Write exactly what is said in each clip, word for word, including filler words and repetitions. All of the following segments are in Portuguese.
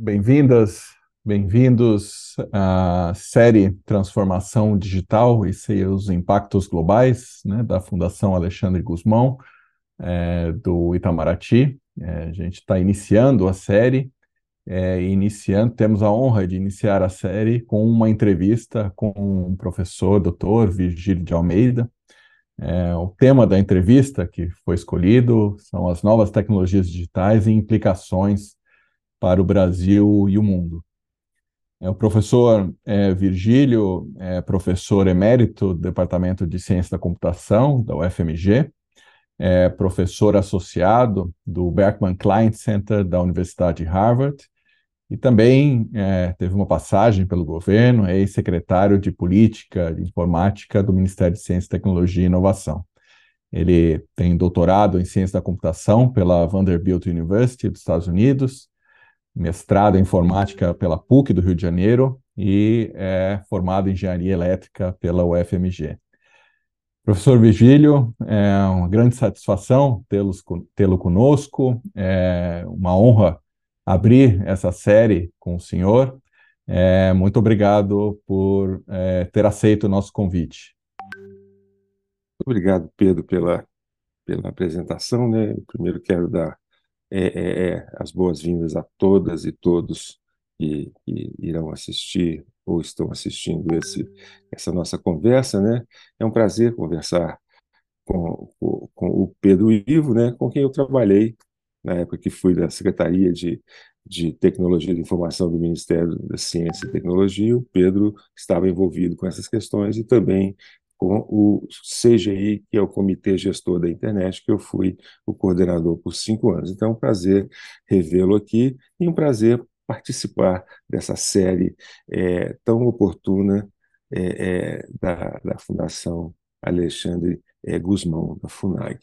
Bem-vindas, bem-vindos à série Transformação Digital e seus Impactos Globais, né, da Fundação Alexandre Gusmão, é, do Itamaraty. É, a gente está iniciando a série, é, iniciando, temos a honra de iniciar a série com uma entrevista com o professor doutor Virgílio de Almeida. É, o tema da entrevista que foi escolhido são as novas tecnologias digitais e implicações para o Brasil e o mundo. É, o professor é, Virgílio é professor emérito do Departamento de Ciência da Computação, da U F M G, é professor associado do Berkman Klein Center da Universidade de Harvard e também é, teve uma passagem pelo governo, é ex-secretário de Política de Informática do Ministério de Ciência, Tecnologia e Inovação. Ele tem doutorado em Ciência da Computação pela Vanderbilt University dos Estados Unidos, mestrado em informática pela PUC do Rio de Janeiro e é formado em engenharia elétrica pela U F M G. Professor Virgílio, é uma grande satisfação tê-lo conosco, é uma honra abrir essa série com o senhor. É, muito obrigado por é, ter aceito o nosso convite. Obrigado, Pedro, pela, pela apresentação, né? Eu primeiro quero dar é, é, é, as boas-vindas a todas e todos que, que irão assistir ou estão assistindo esse, essa nossa conversa, né? É um prazer conversar com, com, com o Pedro Ivo, né? Com quem eu trabalhei na época que fui da Secretaria de, de Tecnologia de Informação do Ministério da Ciência e Tecnologia. O Pedro estava envolvido com essas questões e também com o C G I, que é o Comitê Gestor da Internet, que eu fui o coordenador por cinco anos. Então, é um prazer revê-lo aqui e um prazer participar dessa série é, tão oportuna é, é, da, da Fundação Alexandre é, Gusmão, da FUNAG.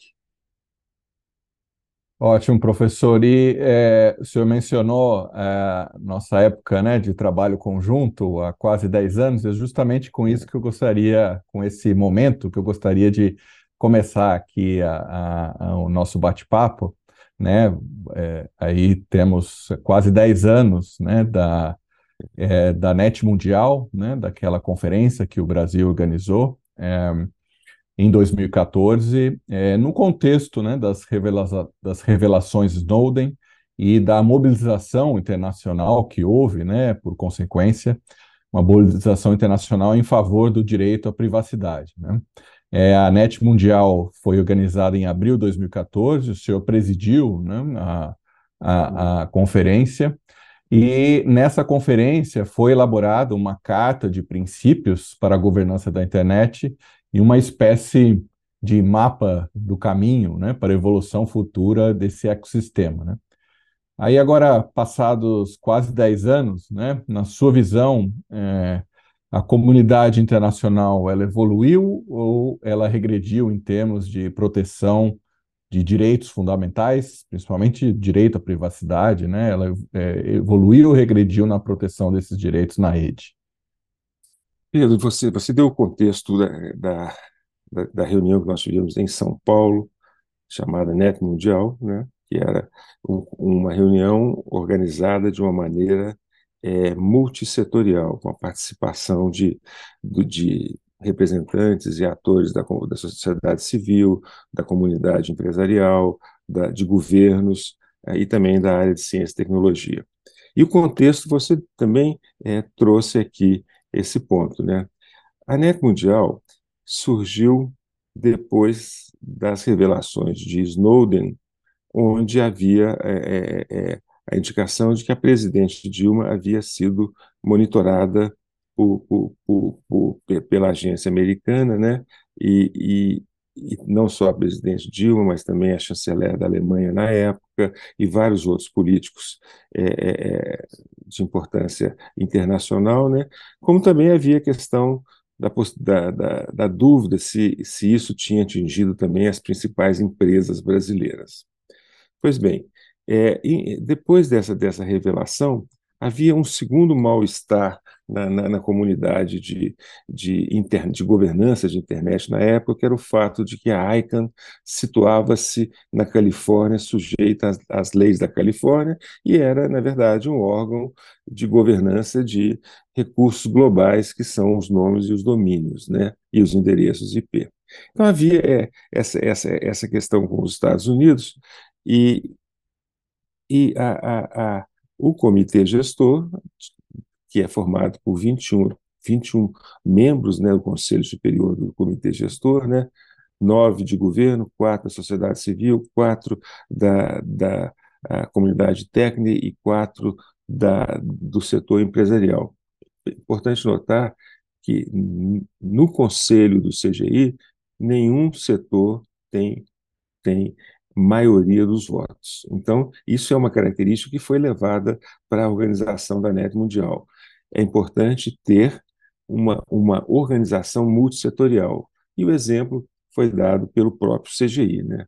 Ótimo, professor. E é, o senhor mencionou é, nossa época, né, de trabalho conjunto há quase dez anos, é justamente com isso que eu gostaria, com esse momento, que eu gostaria de começar aqui a, a, a, o nosso bate-papo, né? É, aí temos quase dez anos, né, da, é, da NET Mundial, né, daquela conferência que o Brasil organizou. É, em dois mil e quatorze, é, no contexto, né, das, revela das revelações Snowden e da mobilização internacional que houve, né, por consequência, uma mobilização internacional em favor do direito à privacidade, né? É, a NET Mundial foi organizada em abril de dois mil e quatorze, o senhor presidiu, né, a, a, a conferência, e nessa conferência foi elaborada uma carta de princípios para a governança da internet e uma espécie de mapa do caminho, né, para a evolução futura desse ecossistema, né? Aí agora, passados quase dez anos, né, na sua visão, é, a comunidade internacional, ela evoluiu ou ela regrediu em termos de proteção de direitos fundamentais, principalmente direito à privacidade, né? Ela é, evoluiu ou regrediu na proteção desses direitos na rede? Pedro, você, você deu o contexto da, da, da, da reunião que nós tivemos em São Paulo, chamada NET Mundial, né? Que era um, uma reunião organizada de uma maneira é, multissetorial, com a participação de, do, de representantes e atores da, da sociedade civil, da comunidade empresarial, da, de governos é, e também da área de ciência e tecnologia. E o contexto você também é, trouxe aqui esse ponto, né? A NET Mundial surgiu depois das revelações de Snowden, onde havia é, é, é, a indicação de que a presidente Dilma havia sido monitorada por, por, por, por, pela agência americana, né? E, e, e não só a presidente Dilma, mas também a chanceler da Alemanha na época e vários outros políticos é, é, de importância internacional, né? Como também havia a questão da, da, da, da dúvida se, se isso tinha atingido também as principais empresas brasileiras. Pois bem, é, depois dessa, dessa revelação, havia um segundo mal-estar na, na, na comunidade de, de, inter, de governança de internet na época, que era o fato de que a ICANN situava-se na Califórnia, sujeita às, às leis da Califórnia, e era, na verdade, um órgão de governança de recursos globais, que são os nomes e os domínios, né, e os endereços I P. Então havia é, essa, essa, essa questão com os Estados Unidos, e, e a, a, a, o comitê gestor, que é formado por vinte e um, vinte e um membros, né, do Conselho Superior do Comitê Gestor, né, nove de governo, quatro da sociedade civil, quatro da, da comunidade técnica e quatro da, do setor empresarial. É importante notar que no conselho do C G I, nenhum setor tem, tem maioria dos votos. Então, isso é uma característica que foi levada para a organização da Net Mundial. É importante ter uma, uma organização multissetorial. E o exemplo foi dado pelo próprio C G I, né?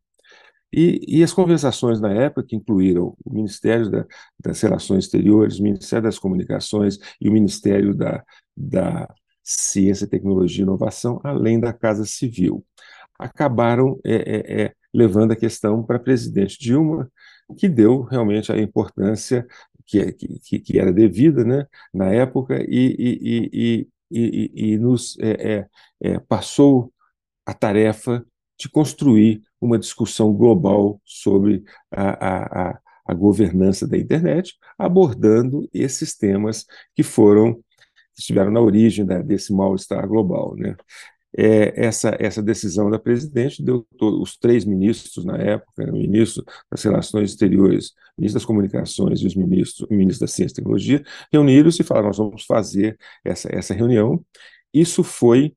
E, e as conversações na época, que incluíram o Ministério da, das Relações Exteriores, o Ministério das Comunicações e o Ministério da, da Ciência, Tecnologia e Inovação, além da Casa Civil, acabaram é, é, é, levando a questão para a presidente Dilma, que deu realmente a importância que, que, que era devida, né, na época, e, e, e, e, e, e nos é, é, é, passou a tarefa de construir uma discussão global sobre a, a, a governança da internet, abordando esses temas que foram, que estiveram na origem da, desse mal-estar global, né? É, essa, essa decisão da presidente deu todo, os três ministros na época, né, o ministro das Relações Exteriores, o ministro das Comunicações e os ministros, o ministro da Ciência e Tecnologia, reuniram-se e falaram: nós vamos fazer essa, essa reunião. Isso foi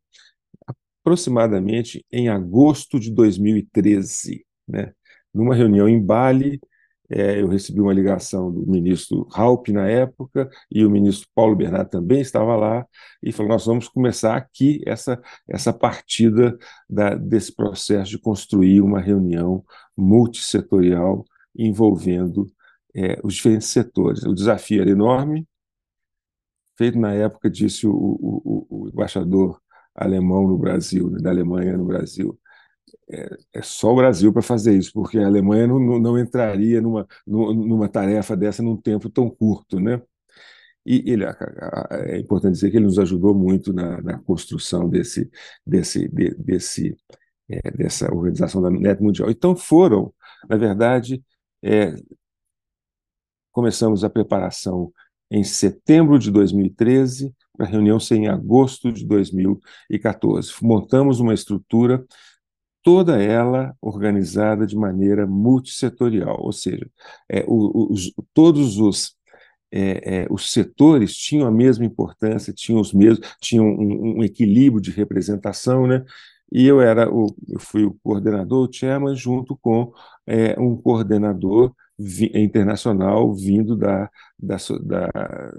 aproximadamente em agosto de dois mil e treze, né? Numa reunião em Bali, é, eu recebi uma ligação do ministro Raup na época, e o ministro Paulo Bernardo também estava lá, e falou: nós vamos começar aqui essa, essa partida da, desse processo de construir uma reunião multissetorial envolvendo é, os diferentes setores. O desafio era enorme, feito na época, disse o, o, o, o embaixador alemão no Brasil, né, da Alemanha no Brasil. É, é só o Brasil para fazer isso, porque a Alemanha não, não, não entraria numa, numa tarefa dessa num tempo tão curto, né? E ele, é importante dizer que ele nos ajudou muito na, na construção desse, desse, de, desse, é, dessa organização da Net Mundial. Então foram, na verdade, é, começamos a preparação em setembro de dois mil e treze, para a reunião ser em agosto de dois mil e quatorze. Montamos uma estrutura, toda ela organizada de maneira multissetorial, ou seja, é, os, todos os, é, é, os setores tinham a mesma importância, tinham os mesmos, tinham um, um equilíbrio de representação, né? E eu era o, eu fui o coordenador, o chairman, junto com é, um coordenador vi, internacional vindo da, da, da,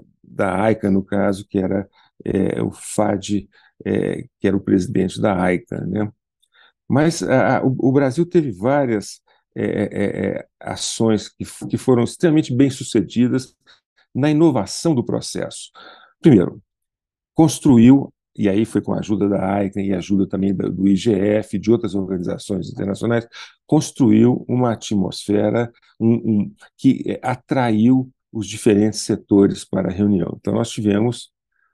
da ICANN, no caso, que era é, o Fad, é, que era o presidente da ICANN, né? Mas a, a, o, o Brasil teve várias é, é, é, ações que, que foram extremamente bem-sucedidas na inovação do processo. Primeiro, construiu, e aí foi com a ajuda da ICANN e ajuda também do, do I G F, de outras organizações internacionais, construiu uma atmosfera um, um, que atraiu os diferentes setores para a reunião. Então, nós tivemos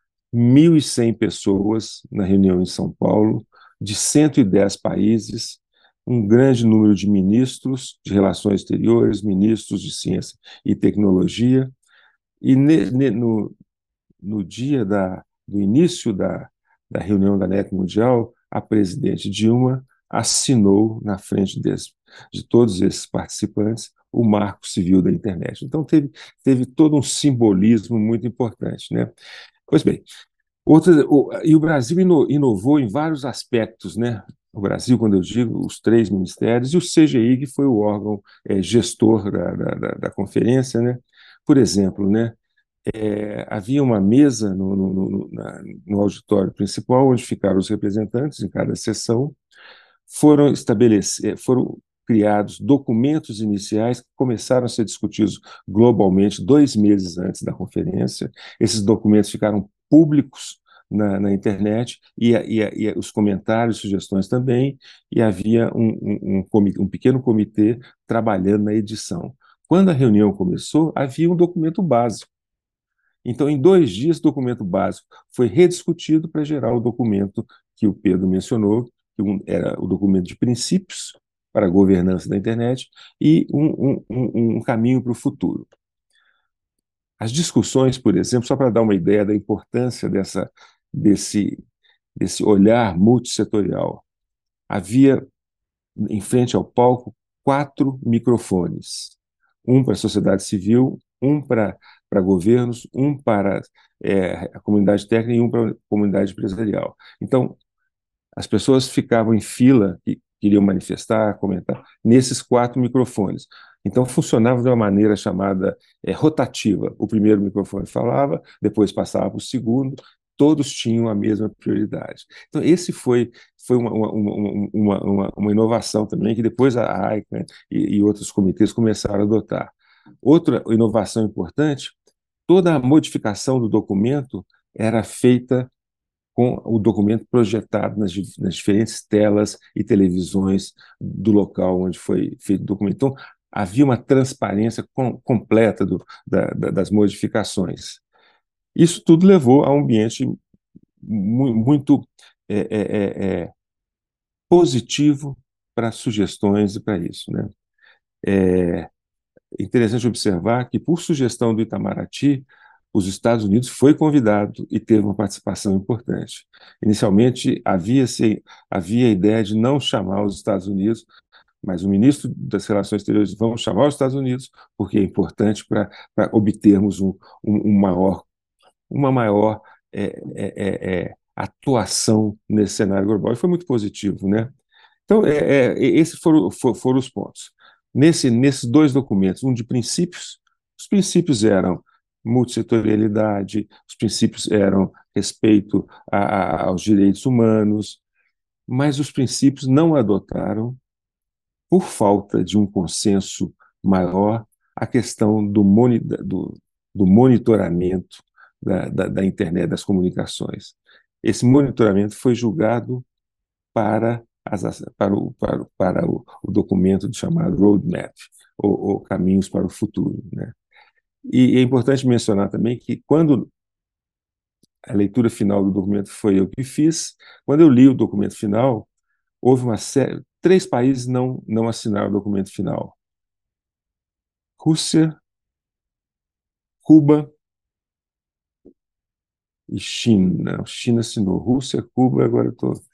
mil e cem pessoas na reunião em São Paulo, de cento e dez países, um grande número de ministros de Relações Exteriores, ministros de Ciência e Tecnologia, e ne, ne, no, no dia da, do início da, da reunião da Net Mundial, a presidente Dilma assinou na frente desse, de todos esses participantes o Marco Civil da Internet. Então teve, teve todo um simbolismo muito importante, né? Pois bem, outra, o, e o Brasil ino, inovou em vários aspectos, né? O Brasil, quando eu digo os três ministérios, e o C G I, que foi o órgão é, gestor da, da, da conferência, né? Por exemplo, né? É, havia uma mesa no, no, no, na, no auditório principal, onde ficaram os representantes em cada sessão. Foram estabelecidos, foram criados documentos iniciais que começaram a ser discutidos globalmente dois meses antes da conferência. Esses documentos ficaram públicos na, na internet, e, e, e os comentários, sugestões também, e havia um, um, um, comitê, um pequeno comitê trabalhando na edição. Quando a reunião começou, havia um documento básico. Então, em dois dias, o documento básico foi rediscutido para gerar o documento que o Pedro mencionou, que era o documento de princípios para a governança da internet e um, um, um, um caminho para o futuro. As discussões, por exemplo, só para dar uma ideia da importância dessa, desse, desse olhar multissetorial, havia em frente ao palco quatro microfones, um para a sociedade civil, um para, para governos, um para é, a comunidade técnica e um para a comunidade empresarial. Então, as pessoas ficavam em fila e queriam manifestar, comentar, nesses quatro microfones. Então, funcionava de uma maneira chamada é, rotativa. O primeiro microfone falava, depois passava para o segundo, todos tinham a mesma prioridade. Então, esse foi, foi uma, uma, uma, uma, uma inovação também, que depois a AICA, né, e, e outros comitês começaram a adotar. Outra inovação importante, toda a modificação do documento era feita com o documento projetado nas, nas diferentes telas e televisões do local onde foi feito o documento. Então, havia uma transparência com, completa do, da, da, das modificações. Isso tudo levou a um ambiente mu muito é, é, é, positivo para sugestões e para isso, né? É interessante observar que, por sugestão do Itamaraty, os Estados Unidos foi convidado e teve uma participação importante. Inicialmente, havia, -se, havia a ideia de não chamar os Estados Unidos, mas o ministro das Relações Exteriores, vamos chamar os Estados Unidos, porque é importante para obtermos um, um, um maior, uma maior é, é, é, atuação nesse cenário global. E foi muito positivo, né? Então, é, é, esses foram, foram os pontos. Nesse, nesses dois documentos, um de princípios, os princípios eram multissetorialidade, os princípios eram respeito a, a, aos direitos humanos, mas os princípios não adotaram, por falta de um consenso maior, a questão do, moni, do, do monitoramento da, da, da internet, das comunicações. Esse monitoramento foi julgado para As, para, o, para, para o, o documento chamado Roadmap, ou, ou Caminhos para o Futuro, né? E é importante mencionar também que, quando a leitura final do documento foi eu que fiz, quando eu li o documento final, houve uma série, três países não, não assinaram o documento final: Rússia, Cuba e China. China assinou, Rússia, Cuba, agora eu estou... Tô...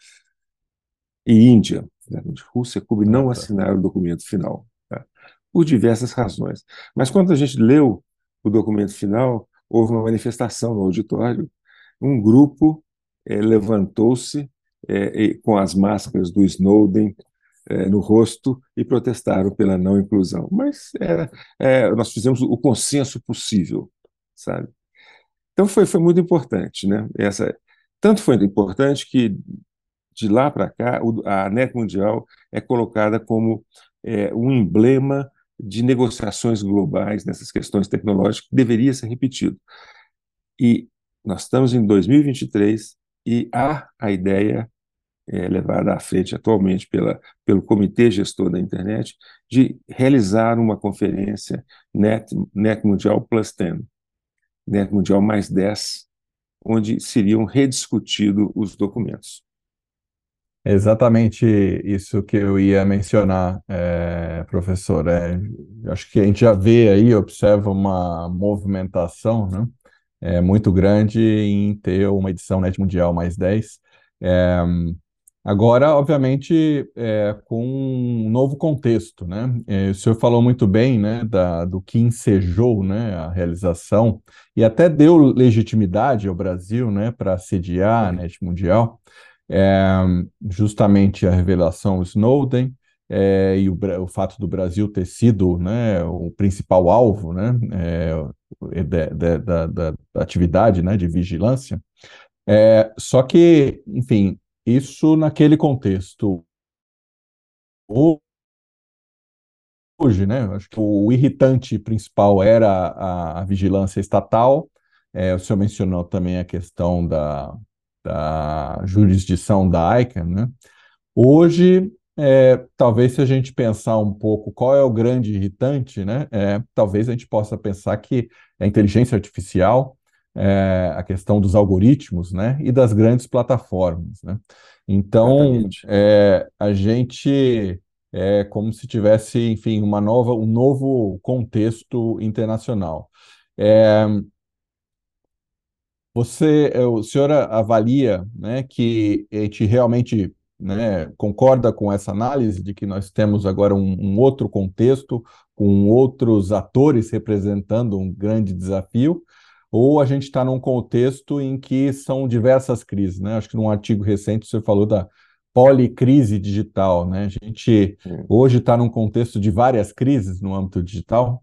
e Índia. Rússia e Cuba Ah, não tá. assinaram o documento final, tá? Por diversas razões. Mas quando a gente leu o documento final, houve uma manifestação no auditório, um grupo eh, levantou-se eh, com as máscaras do Snowden eh, no rosto e protestaram pela não inclusão. Mas era, eh, nós fizemos o consenso possível, sabe? Então foi, foi muito importante, né? Essa, tanto foi importante que, de lá para cá, a Net Mundial é colocada como é, um emblema de negociações globais nessas questões tecnológicas, que deveria ser repetido. E nós estamos em dois mil e vinte e três e há a ideia é, levada à frente atualmente pela, pelo Comitê Gestor da Internet de realizar uma conferência Net, Net Mundial Plus dez, Net Mundial mais dez, onde seriam rediscutidos os documentos. É exatamente isso que eu ia mencionar, é, professor. É, acho que a gente já vê aí, observa uma movimentação, né, é, muito grande em ter uma edição Net Mundial mais dez. É, agora, obviamente, é, com um novo contexto, né? É, o senhor falou muito bem, né, da, do que ensejou, né, a realização e até deu legitimidade ao Brasil, né, para sediar a Net Mundial. É, justamente a revelação Snowden, é, e o, o fato do Brasil ter sido, né, o principal alvo, né, é, de, de, da, da, da atividade, né, de vigilância. É, só que, enfim, isso naquele contexto. Hoje, né, acho que o irritante principal era a, a vigilância estatal. É, o senhor mencionou também a questão da, da jurisdição da ICANN, né? Hoje, é, talvez se a gente pensar um pouco qual é o grande irritante, né? É, talvez a gente possa pensar que a inteligência artificial, é, a questão dos algoritmos, né? E das grandes plataformas, né? Então, Exatamente. é, a gente é como se tivesse, enfim, uma nova, um novo contexto internacional. É, você, eh, o senhor avalia, né, que a gente realmente, né, concorda com essa análise de que nós temos agora um, um outro contexto, com outros atores representando um grande desafio, ou a gente está num contexto em que são diversas crises, né? Acho que num artigo recente você falou da policrise digital, né? A gente É. hoje está num contexto de várias crises no âmbito digital.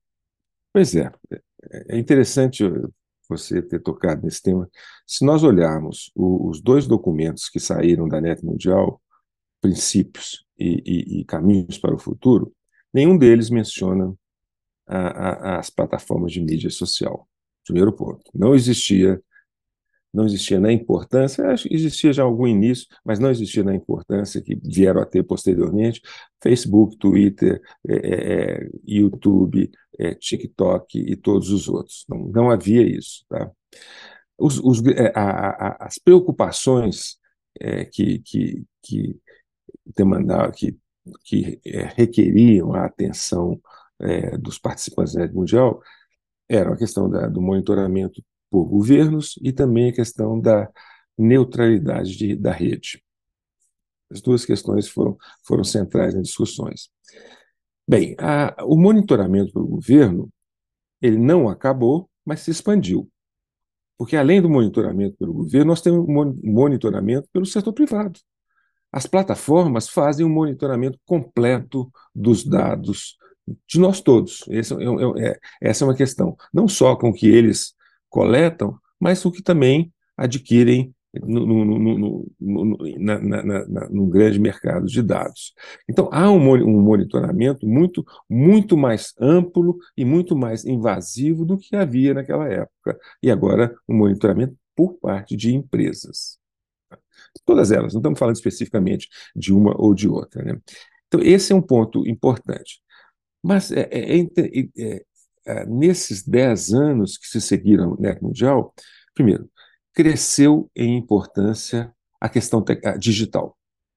Pois é, é interessante você ter tocado nesse tema. Se nós olharmos o- os dois documentos que saíram da Net Mundial, Princípios e, e- e Caminhos para o Futuro, nenhum deles menciona a- a- as plataformas de mídia social. Primeiro ponto. Não existia não existia na importância, acho que existia já algum início, mas não existia na importância que vieram a ter posteriormente, Facebook, Twitter, é, é, é, YouTube, é, TikTok e todos os outros. Não, não havia isso. Tá? Os, os, é, a, a, as preocupações é, que, que, que, demandavam, que, que é, requeriam a atenção é, dos participantes da rede mundial eram a questão da, do monitoramento por governos e também a questão da neutralidade de, da rede. As duas questões foram, foram centrais nas discussões. Bem, a, o monitoramento pelo governo, ele não acabou, mas se expandiu. Porque, além do monitoramento pelo governo, nós temos um monitoramento pelo setor privado. As plataformas fazem um monitoramento completo dos dados de nós todos. Esse é, é, é, essa é uma questão. Não só com o que eles coletam, mas o que também adquirem no, no, no, no, na, na, na, no grande mercado de dados. Então, há um, um monitoramento muito, muito mais amplo e muito mais invasivo do que havia naquela época. E agora, um monitoramento por parte de empresas. Todas elas, não estamos falando especificamente de uma ou de outra. Né? Então, esse é um ponto importante. Mas é, é, é, é, é, nesses dez anos que se seguiram na Net Mundial, primeiro, cresceu em importância a questão a digital.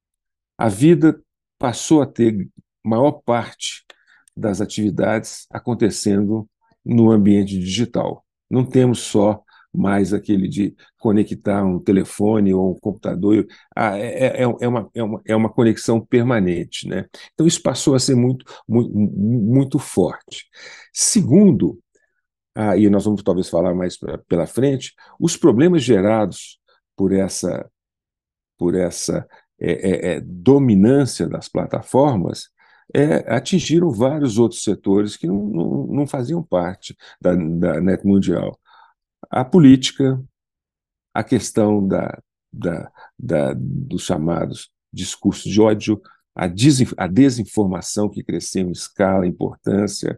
A vida passou a ter maior parte das atividades acontecendo no ambiente digital. Não temos só mais aquele de conectar um telefone ou um computador. Ah, é, é, é, uma, é, uma, é uma conexão permanente. Né? Então, isso passou a ser muito, muito, muito forte. Segundo, ah, e nós vamos talvez falar mais pra, pela frente, os problemas gerados por essa por essa é, é, é, dominância das plataformas, é, atingiram vários outros setores que não, não, não faziam parte da, da Net Mundial. A política, a questão da, da, da, dos chamados discursos de ódio, a, desin, a desinformação que cresceu em escala, importância,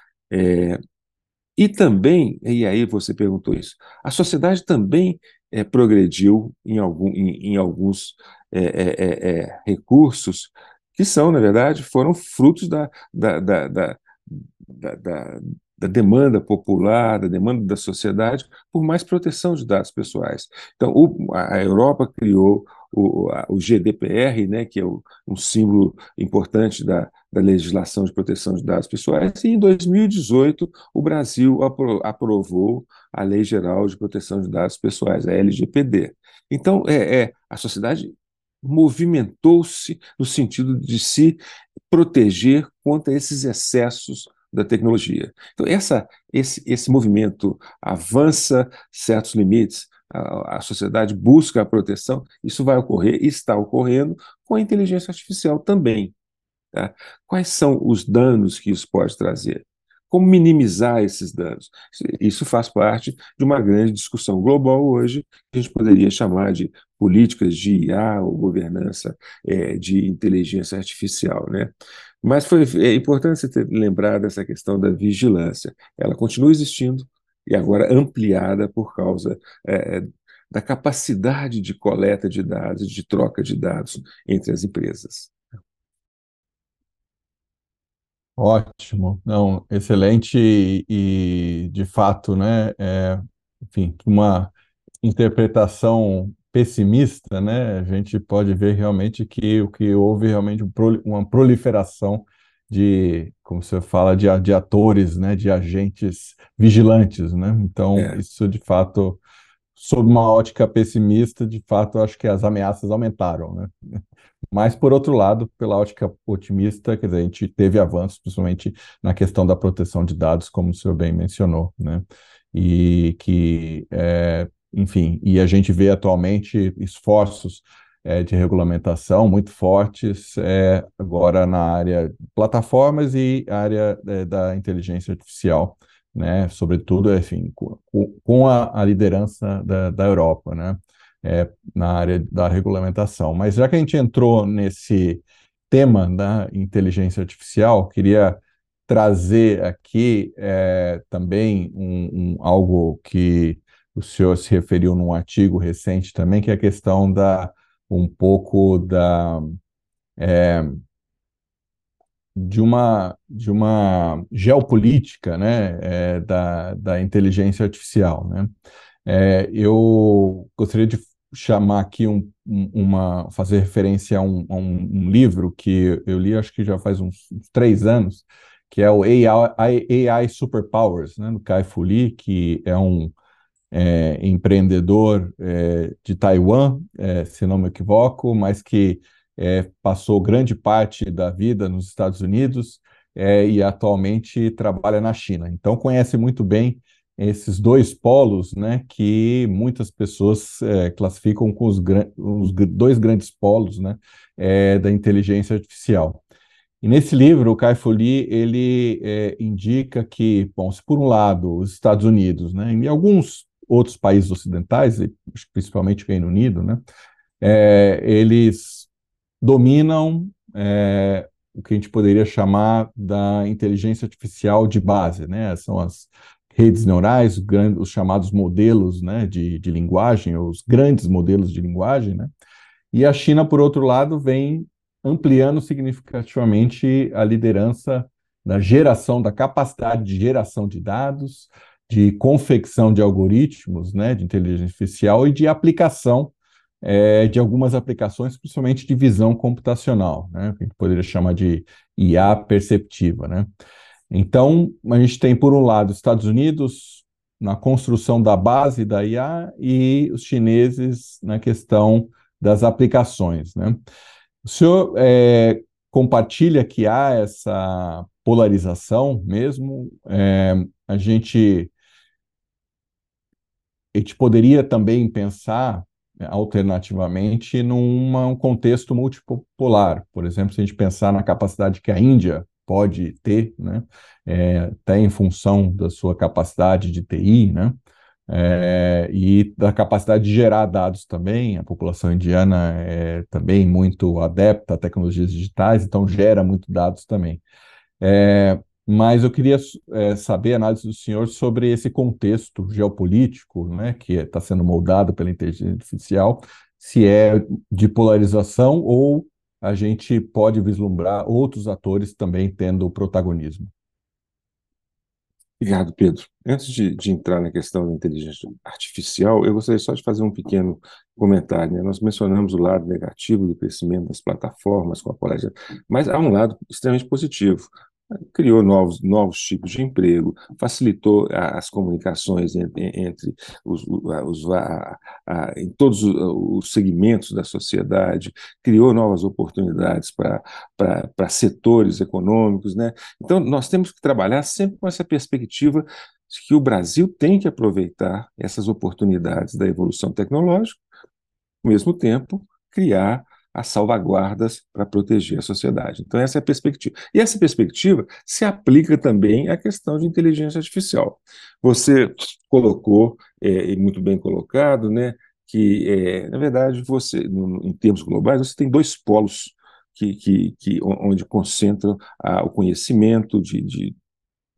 é, e também, e aí você perguntou isso, a sociedade também é, progrediu em, algum, em, em alguns é, é, é, recursos que são, na verdade, foram frutos da, da, da, da, da, da, da demanda popular, da demanda da sociedade por mais proteção de dados pessoais. Então, o, a Europa criou o, a, o G D P R, né, que é o, um símbolo importante da, da legislação de proteção de dados pessoais, e em dois mil e dezoito o Brasil apro, aprovou a Lei Geral de Proteção de Dados Pessoais, a L G P D. Então, é, é a sociedade movimentou-se no sentido de se proteger contra esses excessos da tecnologia. Então, essa, esse, esse movimento avança certos limites, a, a sociedade busca a proteção, isso vai ocorrer e está ocorrendo com a inteligência artificial também. Tá? Quais são os danos que isso pode trazer? Como minimizar esses danos? Isso faz parte de uma grande discussão global hoje, que a gente poderia chamar de políticas de I A ou governança é, de inteligência artificial. Né? Mas foi, é importante você ter lembrado dessa questão da vigilância. Ela continua existindo, e agora ampliada por causa é, da capacidade de coleta de dados, de troca de dados entre as empresas. Ótimo, não, excelente e, e, de fato, né, é, enfim, uma interpretação pessimista, né, a gente pode ver realmente que o que houve realmente um proli- uma proliferação de, como você fala, de, a- de atores, né, de agentes vigilantes, né, então É, isso de fato, sob uma ótica pessimista, de fato, eu acho que as ameaças aumentaram, né. Mas, por outro lado, pela ótica otimista, quer dizer, a gente teve avanços, principalmente na questão da proteção de dados, como o senhor bem mencionou, né? E que, é, enfim, e a gente vê atualmente esforços é, de regulamentação muito fortes é, agora na área de plataformas e área é, da inteligência artificial, né? Sobretudo, enfim, com, com a, a liderança da, da Europa, né? É, na área da regulamentação. Mas já que a gente entrou nesse tema da inteligência artificial, queria trazer aqui é, também um, um- algo que o senhor se referiu num artigo recente também, que é a questão da um pouco da de uma de uma geopolítica, né, é, da, da inteligência artificial, né? É, eu gostaria de chamar aqui um, um- uma, fazer referência a um, a um- um livro que eu li, acho que já faz uns, uns três anos, que é o A I, A I Superpowers, né, do Kai-Fu Lee, que é um é, empreendedor é, de Taiwan, é, se não me equivoco, mas que é, passou grande parte da vida nos Estados Unidos é, e atualmente trabalha na China. Então conhece muito bem esses dois polos, né, que muitas pessoas é, classificam com os, gran- os gr- dois grandes polos, né, é, da inteligência artificial. E nesse livro, o Kai-Fu Lee, ele é, indica que, bom, se por um lado os Estados Unidos, né, e alguns outros países ocidentais, e acho que principalmente o Reino Unido, né, é, eles dominam é, o que a gente poderia chamar da inteligência artificial de base, né, são as redes neurais, os, grandes, os chamados modelos, né, de, de linguagem, os grandes modelos de linguagem, né, e a China, por outro lado, vem ampliando significativamente a liderança da geração, da capacidade de geração de dados, de confecção de algoritmos, né, de inteligência artificial e de aplicação é, de algumas aplicações, principalmente de visão computacional, né, que a gente poderia chamar de I A perceptiva, né. Então, a gente tem, por um lado, os Estados Unidos na construção da base da I A e os chineses na questão das aplicações, né? O senhor é, compartilha que há essa polarização mesmo? É, a gente, a gente poderia também pensar é, alternativamente num um contexto multipolar. Por exemplo, se a gente pensar na capacidade que a Índia pode ter, né, é, até em função da sua capacidade de T I, né, é, e da capacidade de gerar dados também. A população indiana é também muito adepta a tecnologias digitais, então gera muito dados também. É, mas eu queria é, saber a análise do senhor sobre esse contexto geopolítico, né, que está sendo moldado pela inteligência artificial, se é de polarização ou a gente pode vislumbrar outros atores também tendo protagonismo. Obrigado, Pedro. Antes de, de entrar na questão da inteligência artificial, eu gostaria só de fazer um pequeno comentário, né? Nós mencionamos o lado negativo do crescimento das plataformas com a polarização, mas há um lado extremamente positivo. Criou novos, novos tipos de emprego, facilitou a- as comunicações entre, entre os, os, a, a, em todos os os segmentos da sociedade, criou novas oportunidades para para setores econômicos, né? Então, nós temos que trabalhar sempre com essa perspectiva de que o Brasil tem que aproveitar essas oportunidades da evolução tecnológica, ao mesmo tempo, criar as salvaguardas para proteger a sociedade. Então, essa é a perspectiva. E essa perspectiva se aplica também à questão de inteligência artificial. Você colocou, é, e muito bem colocado, né, que, é, na verdade, você, no, em termos globais, você tem dois polos que, que, que, onde concentram ah, o conhecimento de, de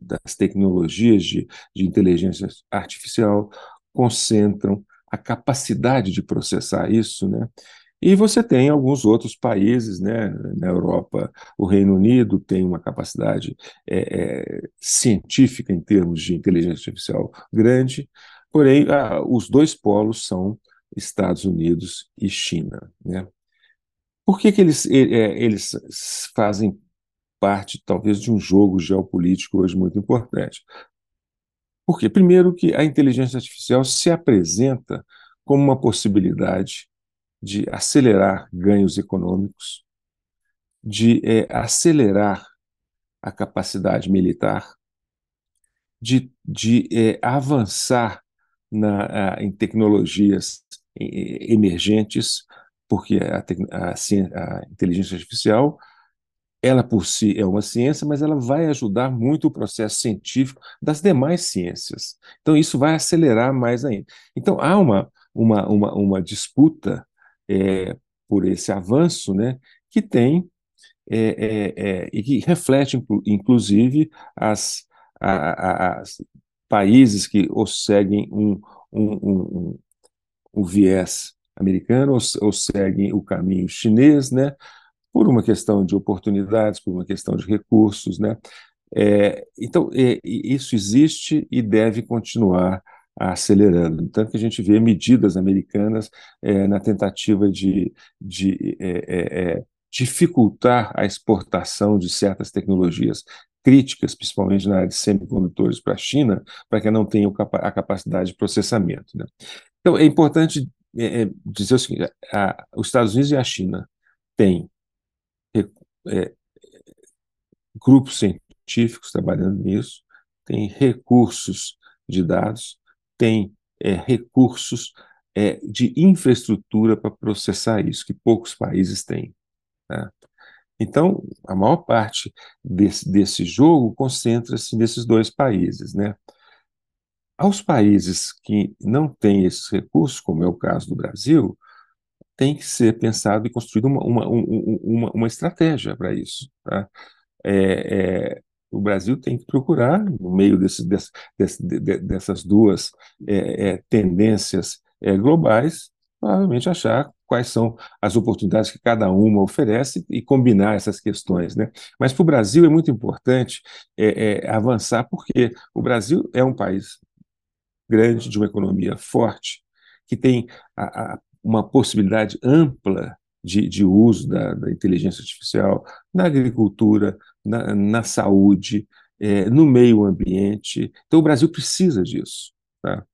das tecnologias de, de inteligência artificial concentram a capacidade de processar isso, né? E você tem alguns outros países, né? Na Europa, o Reino Unido tem uma capacidade é, é, científica em termos de inteligência artificial grande, porém, ah, os dois polos são Estados Unidos e China, né? Por que que eles, é, é, eles fazem parte, talvez, de um jogo geopolítico hoje muito importante? Por quê? Primeiro que a inteligência artificial se apresenta como uma possibilidade de acelerar ganhos econômicos, de é, acelerar a capacidade militar, de, de é, avançar na, a, em tecnologias é, emergentes, porque a, a, a inteligência artificial, ela por si é uma ciência, mas ela vai ajudar muito o processo científico das demais ciências. Então, isso vai acelerar mais ainda. Então, há uma, uma, uma, uma disputa é, por esse avanço, né, que tem é, é, é, e que reflete, inclusive, as, a, a, as países que ou seguem um, um, um, um, um viés americano ou, ou seguem o caminho chinês, né? Por uma questão de oportunidades, por uma questão de recursos, né? É, então, é, isso existe e deve continuar acelerando. Tanto que a gente vê medidas americanas é, na tentativa de, de é, é, é dificultar a exportação de certas tecnologias críticas, principalmente na área de semicondutores para a China, para que não tenham a capacidade de processamento, né? Então, é importante é, é, dizer o seguinte: a, os Estados Unidos e a China têm é, grupos científicos trabalhando nisso, tem recursos de dados, tem é, recursos é, de infraestrutura para processar isso, que poucos países têm. Tá? Então, a maior parte desse, desse jogo concentra-se nesses dois países, né? Aos países que não têm esses recursos, como é o caso do Brasil, tem que ser pensado e construída uma, uma, uma, uma estratégia para isso. Tá? É, é, o Brasil tem que procurar, no meio desse, desse, desse, de, dessas duas é, é, tendências é, globais, provavelmente achar quais são as oportunidades que cada uma oferece e combinar essas questões, né? Mas para o Brasil é muito importante é, é, avançar, porque o Brasil é um país grande, de uma economia forte, que tem a, a, uma possibilidade ampla de, de uso da, da, inteligência artificial na agricultura, na, na saúde, é, no meio ambiente. Então, o Brasil precisa disso. Tá?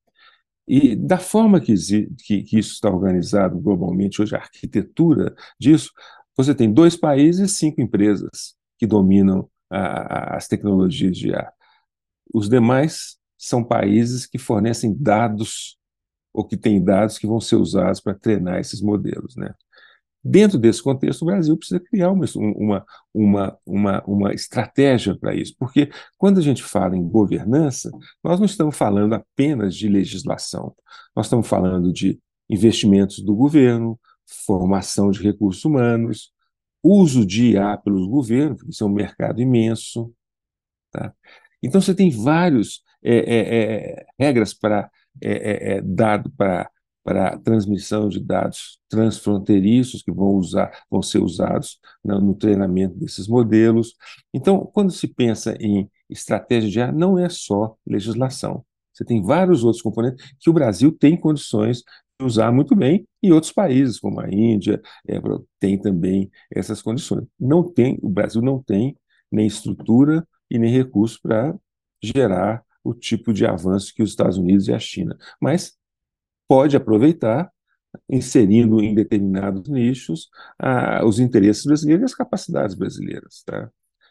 E da forma que, que, que isso está organizado globalmente hoje, a arquitetura disso, você tem dois países e cinco empresas que dominam a, a, as tecnologias de I A. Os demais são países que fornecem dados ou que têm dados que vão ser usados para treinar esses modelos, né? Dentro desse contexto, o Brasil precisa criar uma, uma, uma, uma, uma estratégia para isso, porque quando a gente fala em governança, nós não estamos falando apenas de legislação, nós estamos falando de investimentos do governo, formação de recursos humanos, uso de I A pelos governos, que isso é um mercado imenso, tá? Então, você tem várias é, é, é, regras para é, é, dado para para transmissão de dados transfronteiriços que vão usar vão ser usados no, no treinamento desses modelos. Então, quando se pensa em estratégia de I A, não é só legislação. Você tem vários outros componentes que o Brasil tem condições de usar muito bem e outros países, como a Índia, é, tem também essas condições. Não tem, o Brasil não tem nem estrutura e nem recursos para gerar o tipo de avanço que os Estados Unidos e a China. Mas pode aproveitar, inserindo em determinados nichos ah, os interesses brasileiros e as capacidades brasileiras. Tá?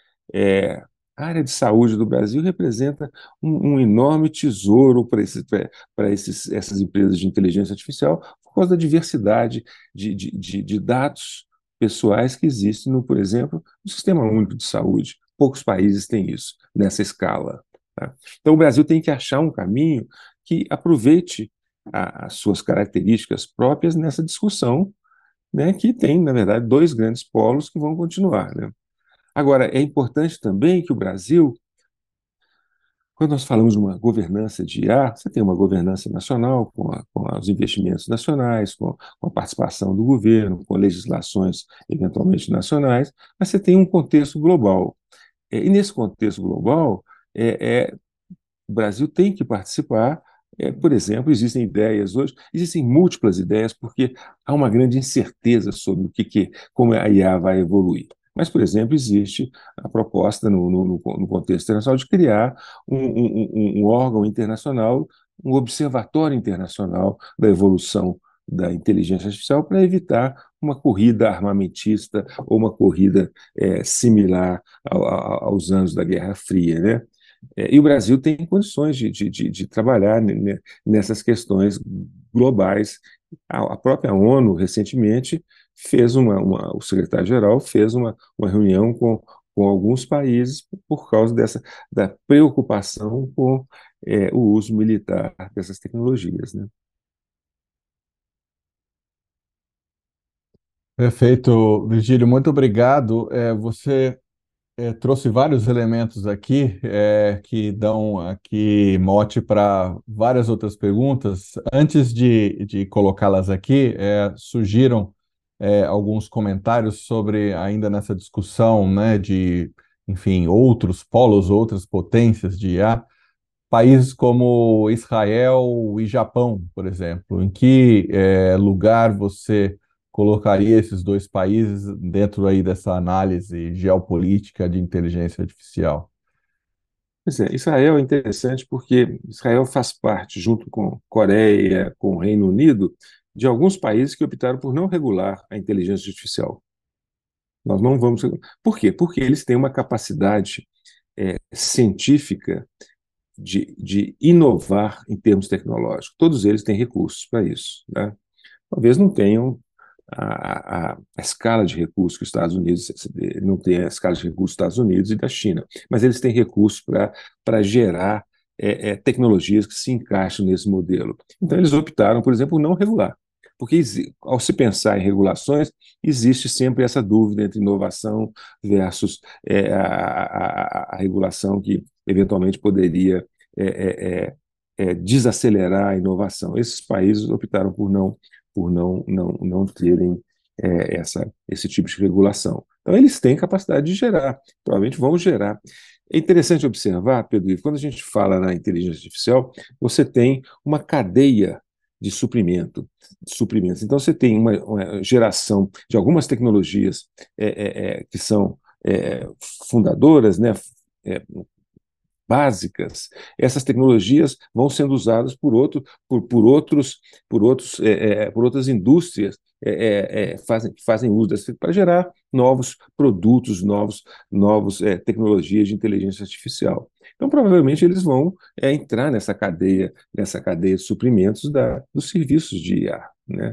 É, a área de saúde do Brasil representa um, um enorme tesouro para esse, esses, essas empresas de inteligência artificial por causa da diversidade de, de, de, de dados pessoais que existem, no, por exemplo, no Sistema Único de Saúde. Poucos países têm isso nessa escala. Tá? Então, o Brasil tem que achar um caminho que aproveite a, as suas características próprias nessa discussão, né, que tem, na verdade, dois grandes polos que vão continuar. Né? Agora, é importante também que o Brasil Quando nós falamos de uma governança de I A, você tem uma governança nacional, com, a, com os investimentos nacionais, com, com a participação do governo, com legislações eventualmente nacionais, mas você tem um contexto global. É, e nesse contexto global, é, é, o Brasil tem que participar. É, por exemplo, existem ideias hoje, existem múltiplas ideias, porque há uma grande incerteza sobre o que, que como a I A vai evoluir. Mas, por exemplo, existe a proposta no, no, no contexto internacional de criar um, um, um, um órgão internacional, um observatório internacional da evolução da inteligência artificial para evitar uma corrida armamentista ou uma corrida é, similar ao, ao, aos anos da Guerra Fria, né? É, e o Brasil tem condições de, de, de, de trabalhar nessas questões globais. A, a própria ONU, recentemente, fez uma, uma o secretário-geral fez uma, uma reunião com, com alguns países por causa dessa da preocupação com é, o uso militar dessas tecnologias, né? Perfeito, Virgílio, muito obrigado. É, você é, trouxe vários elementos aqui é, que dão aqui mote para várias outras perguntas. Antes de, de colocá-las aqui, é, surgiram é, alguns comentários sobre, ainda nessa discussão, né, de, enfim, outros polos, outras potências de I A, países como Israel e Japão, por exemplo. Em que é, lugar você colocaria esses dois países dentro aí dessa análise geopolítica de inteligência artificial? Pois é, Israel é interessante porque Israel faz parte, junto com Coreia, com o Reino Unido, de alguns países que optaram por não regular a inteligência artificial. Nós não vamos. Por quê? Porque eles têm uma capacidade é, científica de, de inovar em termos tecnológicos. Todos eles têm recursos para isso, né? Talvez não tenham a, a, a escala de recursos que os Estados Unidos não tem a escala de recursos dos Estados Unidos e da China, mas eles têm recursos para para gerar é, é, tecnologias que se encaixam nesse modelo. Então eles optaram, por exemplo, por não regular, porque ao se pensar em regulações existe sempre essa dúvida entre inovação versus é, a, a, a, regulação que eventualmente poderia é, é, é, é, desacelerar a inovação. Esses países optaram por não por não, não, não terem é, essa, esse tipo de regulação. Então, eles têm capacidade de gerar, provavelmente vão gerar. É interessante observar, Pedro, que quando a gente fala na inteligência artificial, você tem uma cadeia de suprimento, de suprimentos. Então, você tem uma, uma geração de algumas tecnologias é, é, é, que são é, fundadoras, né, é, básicas, essas tecnologias vão sendo usadas por, outro, por, por outros, por, outros é, é, por outras indústrias é, é, é, fazem, fazem uso dessa para gerar novos produtos, novos, novos é, tecnologias de inteligência artificial. Então, provavelmente, eles vão é, entrar nessa cadeia, nessa cadeia de suprimentos da, dos serviços de I A, né?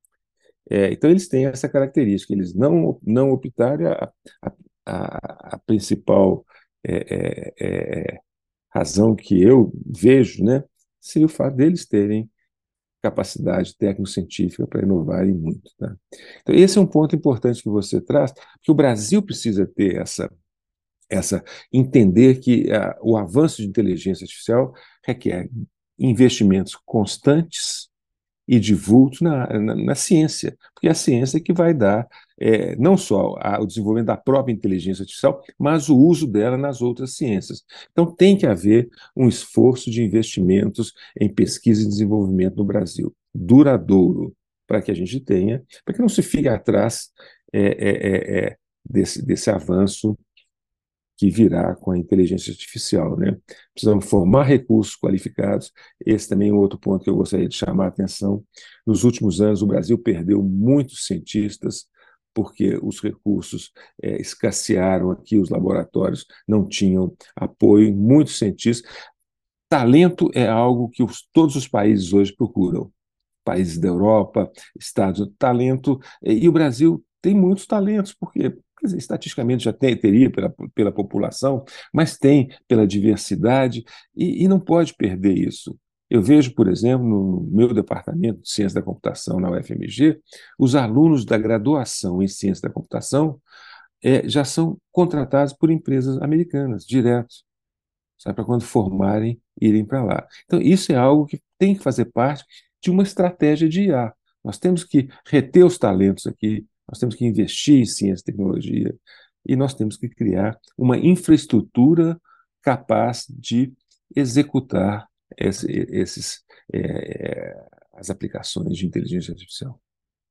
É, então, eles têm essa característica, eles não, não optaram, a, a, a, a principal é, é, é, razão que eu vejo, né, seria o fato deles terem capacidade técnico-científica para inovarem muito. Tá? Então, esse é um ponto importante que você traz, que o Brasil precisa ter essa, essa entender que a, o avanço de inteligência artificial requer investimentos constantes e de vulto na, na, na ciência, porque é a ciência que vai dar é, não só a, o desenvolvimento da própria inteligência artificial, mas o uso dela nas outras ciências. Então, tem que haver um esforço de investimentos em pesquisa e desenvolvimento no Brasil, duradouro, para que a gente tenha, para que não se fique atrás é, é, é, desse, desse avanço que virá com a inteligência artificial, né? Precisamos formar recursos qualificados. Esse também é um outro ponto que eu gostaria de chamar a atenção. Nos últimos anos, o Brasil perdeu muitos cientistas porque os recursos é, escassearam aqui, os laboratórios não tinham apoio, muitos cientistas. Talento é algo que os, todos os países hoje procuram. Países da Europa, Estados Unidos, talento, e o Brasil tem muitos talentos, porque quer dizer, estatisticamente já tem, teria pela, pela população, mas tem pela diversidade, e, e não pode perder isso. Eu vejo, por exemplo, no meu departamento de Ciência da Computação na U F M G, os alunos da graduação em Ciência da Computação é, já são contratados por empresas americanas, direto. sabe, para quando formarem, irem para lá. Então, isso é algo que tem que fazer parte de uma estratégia de I A. Nós temos que reter os talentos aqui, nós temos que investir em ciência e tecnologia, e nós temos que criar uma infraestrutura capaz de executar esse, esses, é, as aplicações de inteligência artificial.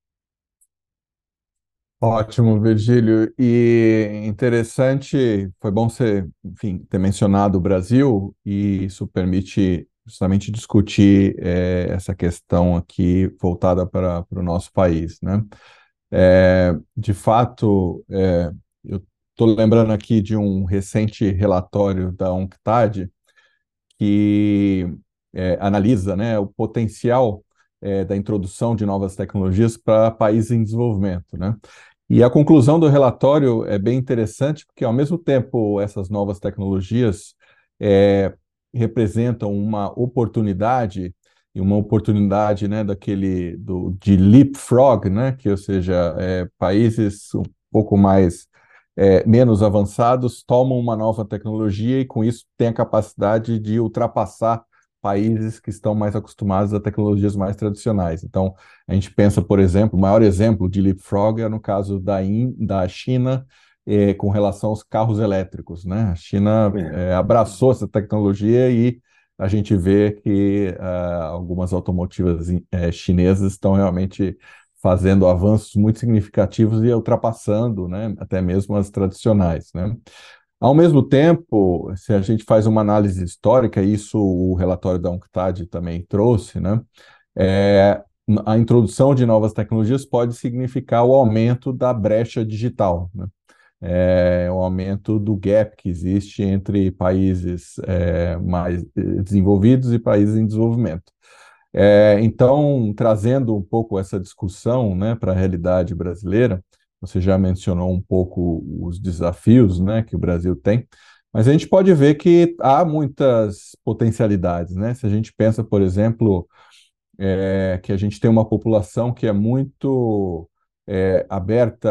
Ótimo, Virgílio. E interessante, foi bom você, enfim, ter mencionado o Brasil, e isso permite justamente discutir eh, essa questão aqui voltada para, para o nosso país, né? É, de fato, é, eu estou lembrando aqui de um recente relatório da UNCTAD que é, analisa, né, o potencial é, da introdução de novas tecnologias para países em desenvolvimento, né? E a conclusão do relatório é bem interessante, porque ao mesmo tempo essas novas tecnologias é, representam uma oportunidade, e uma oportunidade, né, daquele do, de leapfrog, né, que ou seja, é, países um pouco mais é, menos avançados tomam uma nova tecnologia e com isso têm a capacidade de ultrapassar países que estão mais acostumados a tecnologias mais tradicionais. Então, a gente pensa, por exemplo, o maior exemplo de leapfrog é no caso da, In, da China eh, com relação aos carros elétricos, né? A China É. eh, abraçou essa tecnologia e a gente vê que uh, algumas automotivas eh, chinesas estão realmente fazendo avanços muito significativos e ultrapassando, né, até mesmo as tradicionais, né? Ao mesmo tempo, se a gente faz uma análise histórica, isso o relatório da UNCTAD também trouxe, né? É, a introdução de novas tecnologias pode significar o aumento da brecha digital, né? É, o aumento do gap que existe entre países é, mais desenvolvidos e países em desenvolvimento. É, então, trazendo um pouco essa discussão, né, para a realidade brasileira, você já mencionou um pouco os desafios, né, que o Brasil tem, mas a gente pode ver que há muitas potencialidades, né? Se a gente pensa, por exemplo, é, que a gente tem uma população que é muito é, aberta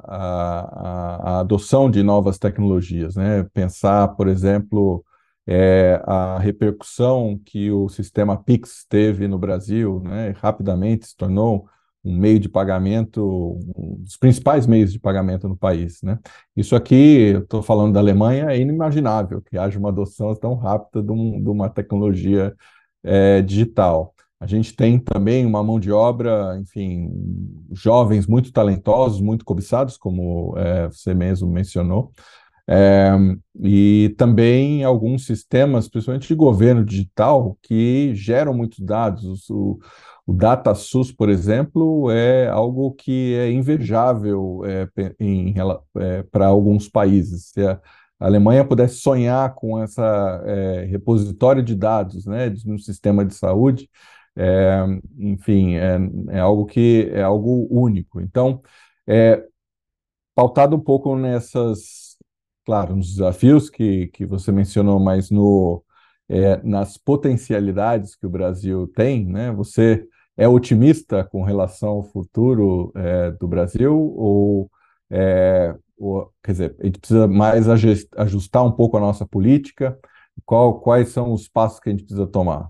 à, à- à adoção de novas tecnologias, né? Pensar, por exemplo, é, a repercussão que o sistema Pix teve no Brasil, né? Rapidamente se tornou um meio de pagamento, um dos principais meios de pagamento no país, né? Isso aqui, eu estou falando da Alemanha, é inimaginável que haja uma adoção tão rápida de, um- de uma tecnologia é, digital. A gente tem também uma mão de obra, enfim, jovens muito talentosos, muito cobiçados, como é, você mesmo mencionou, é, e também alguns sistemas, principalmente de governo digital, que geram muitos dados. O, o DataSUS, por exemplo, é algo que é invejável é, em, é, para alguns países. Se a Alemanha pudesse sonhar com essa é, repositório de dados, né, no sistema de saúde, é, enfim, é, é algo que é algo único. Então, é, pautado um pouco nessas, claro, nos desafios que, que você mencionou, mas no, é, nas potencialidades que o Brasil tem, né? Você é otimista com relação ao futuro é, do Brasil ou, é, ou, quer dizer, a gente precisa mais ajus- ajustar um pouco a nossa política? Qual, quais são os passos que a gente precisa tomar?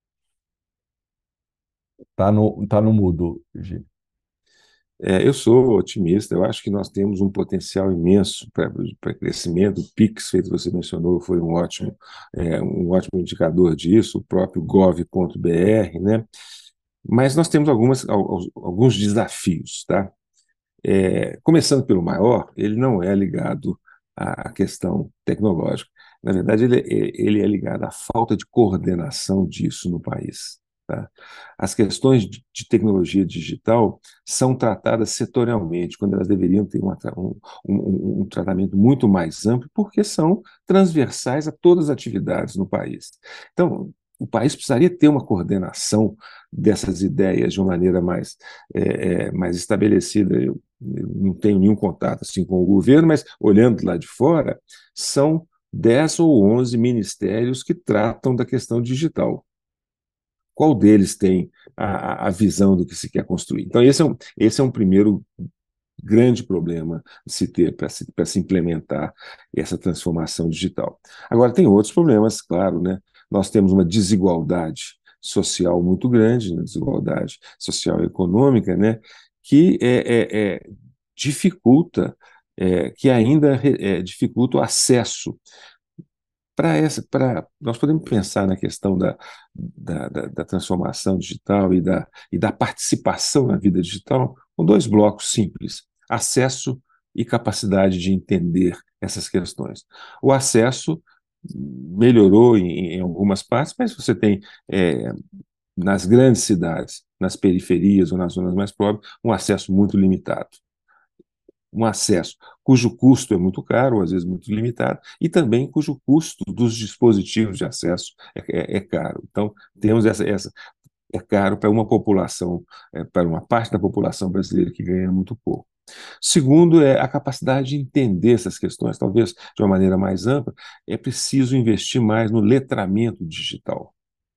Tá no, tá no mudo, Gi. É, eu sou otimista, eu acho que nós temos um potencial imenso para crescimento. O Pix, feito você mencionou, foi um ótimo, é, um ótimo indicador disso, o próprio gov.br, né? Mas nós temos algumas, alguns desafios, tá? É, começando pelo maior, ele não é ligado à questão tecnológica. Na verdade, ele, é, ele é ligado à falta de coordenação disso no país. Tá? As questões de, de tecnologia digital são tratadas setorialmente, quando elas deveriam ter uma, um, um, um tratamento muito mais amplo, porque são transversais a todas as atividades no país. Então, o país precisaria ter uma coordenação dessas ideias de uma maneira mais, é, é, mais estabelecida. Eu, eu não tenho nenhum contato assim com o governo, mas olhando lá de fora, são dez ou onze ministérios que tratam da questão digital. Qual deles tem a, a visão do que se quer construir? Então, esse é um, esse é um primeiro grande problema de se ter para se, para se implementar essa transformação digital. Agora, tem outros problemas, claro, né? Nós temos uma desigualdade social muito grande, né? Desigualdade social e econômica, né? Que é, é, é, dificulta, é, que ainda é, dificulta o acesso para essa, para nós podemos pensar na questão da, da, da, da transformação digital e da, e da participação na vida digital com dois blocos simples: acesso e capacidade de entender essas questões. O acesso melhorou em, em algumas partes, mas você tem é, nas grandes cidades, nas periferias ou nas zonas mais pobres, um acesso muito limitado, um acesso cujo custo é muito caro, ou às vezes muito limitado, e também cujo custo dos dispositivos de acesso é, é, é caro. Então, temos essa, essa é caro para uma população, é, para uma parte da população brasileira que ganha muito pouco. Segundo, é a capacidade de entender essas questões, talvez de uma maneira mais ampla, é preciso investir mais no letramento digital.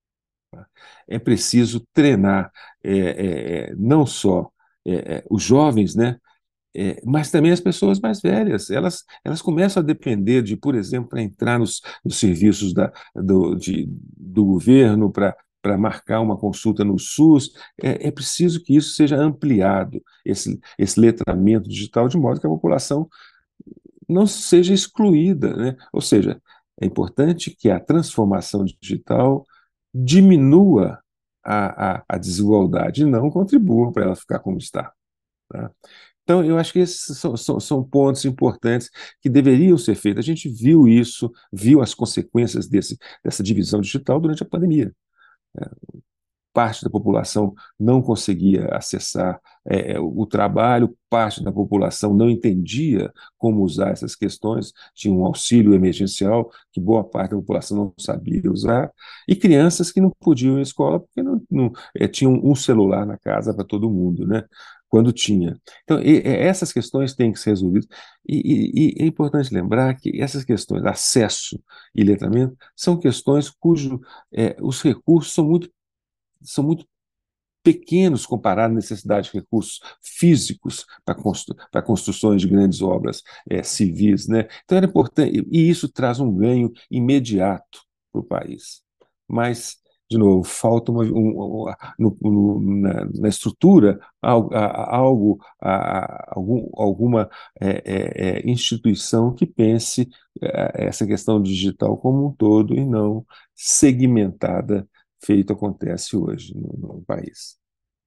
É preciso treinar é, é, não só é, é, os jovens, né, é, mas também as pessoas mais velhas. Elas, elas começam a depender de, por exemplo, para entrar nos, nos serviços da, do, de, do governo, para para marcar uma consulta no SUS, é, é preciso que isso seja ampliado, esse, esse letramento digital, de modo que a população não seja excluída, né? Ou seja, é importante que a transformação digital diminua a, a, a desigualdade e não contribua para ela ficar como está. Tá? Então, eu acho que esses são, são, são pontos importantes que deveriam ser feitos. A gente viu isso, viu as consequências desse, dessa divisão digital durante a pandemia. Parte da população não conseguia acessar é, o trabalho, parte da população não entendia como usar essas questões, tinha um auxílio emergencial que boa parte da população não sabia usar, e crianças que não podiam ir à escola porque não, não é, tinham um celular na casa para todo mundo, né? Quando tinha. Então, e, e, essas questões têm que ser resolvidas, e, e, e é importante lembrar que essas questões, acesso e letramento, são questões cujo é, os recursos são muito são muito pequenos comparados à necessidade de recursos físicos para constru para construções de grandes obras é, civis, né? Então era importante, e isso traz um ganho imediato para o país. Mas, de novo, falta uma, um, um, no, no, na, na estrutura algo, algo algum, alguma é, é, instituição que pense é, essa questão digital como um todo e não segmentada, feito acontece hoje no, no país.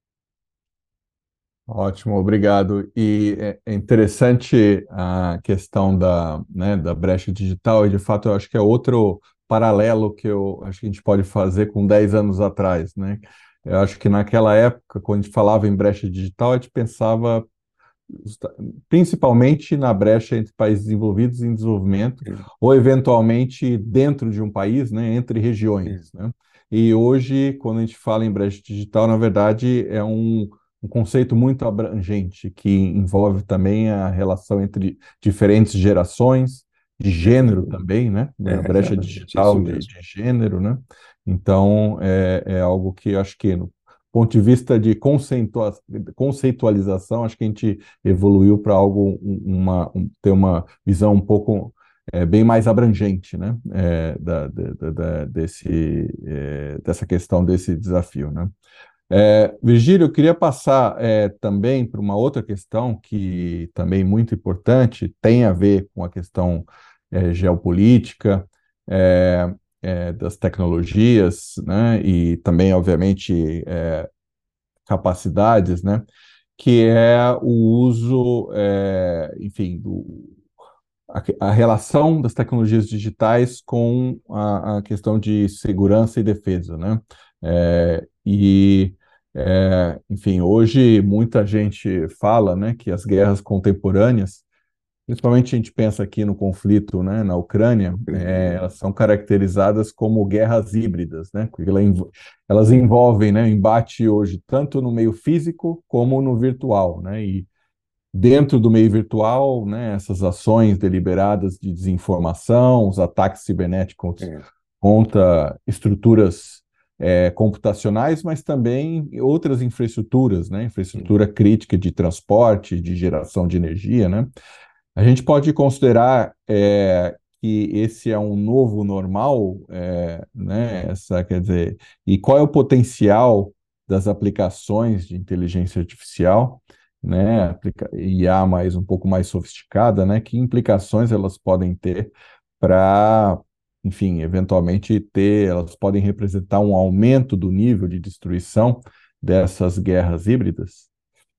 Ótimo, obrigado. E é é interessante a questão da, né, da brecha digital, e de fato eu acho que é outro paralelo que eu acho que a gente pode fazer com dez anos atrás, né? Eu acho que naquela época, quando a gente falava em brecha digital, a gente pensava principalmente na brecha entre países desenvolvidos e em desenvolvimento, É, ou eventualmente dentro de um país, né, entre é, regiões, né? E hoje, quando a gente fala em brecha digital, na verdade, é um, um conceito muito abrangente, que envolve também a relação entre diferentes gerações, de gênero exatamente. também, né? A É, brecha exatamente, isso digital de, mesmo. de gênero, né? Então, é, é algo que eu acho que, no ponto de vista de conceitua- conceitualização, acho que a gente evoluiu para algo, um- uma, um- ter uma visão um pouco é, bem mais abrangente, né, é, da, da- da- da- desse, é, dessa questão, desse desafio, né. É, Virgílio, eu queria passar é, também para uma outra questão que também é muito importante, tem a ver com a questão é, geopolítica, é, é, das tecnologias, né, e também, obviamente, é, capacidades, né, que é o uso, é, enfim, do, a, a relação das tecnologias digitais com a, a questão de segurança e defesa, né? É, e, é, enfim, hoje muita gente fala, né, que as guerras contemporâneas, principalmente a gente pensa aqui no conflito, né, na Ucrânia, é, elas são caracterizadas como guerras híbridas, né, porque ela env- elas envolvem, né, o embate hoje tanto no meio físico como no virtual, né, e dentro do meio virtual, né, essas ações deliberadas de desinformação, os ataques cibernéticos É, contra estruturas é, computacionais, mas também outras infraestruturas, né? Sim. Infraestrutura crítica de transporte, de geração de energia, né? A gente pode considerar é, que esse é um novo normal, é, né? Essa, quer dizer, e qual é o potencial das aplicações de inteligência artificial, né? Aplica- I A mais um pouco mais sofisticada, né? Que implicações elas podem ter para, enfim, eventualmente ter, elas podem representar um aumento do nível de destruição dessas guerras híbridas?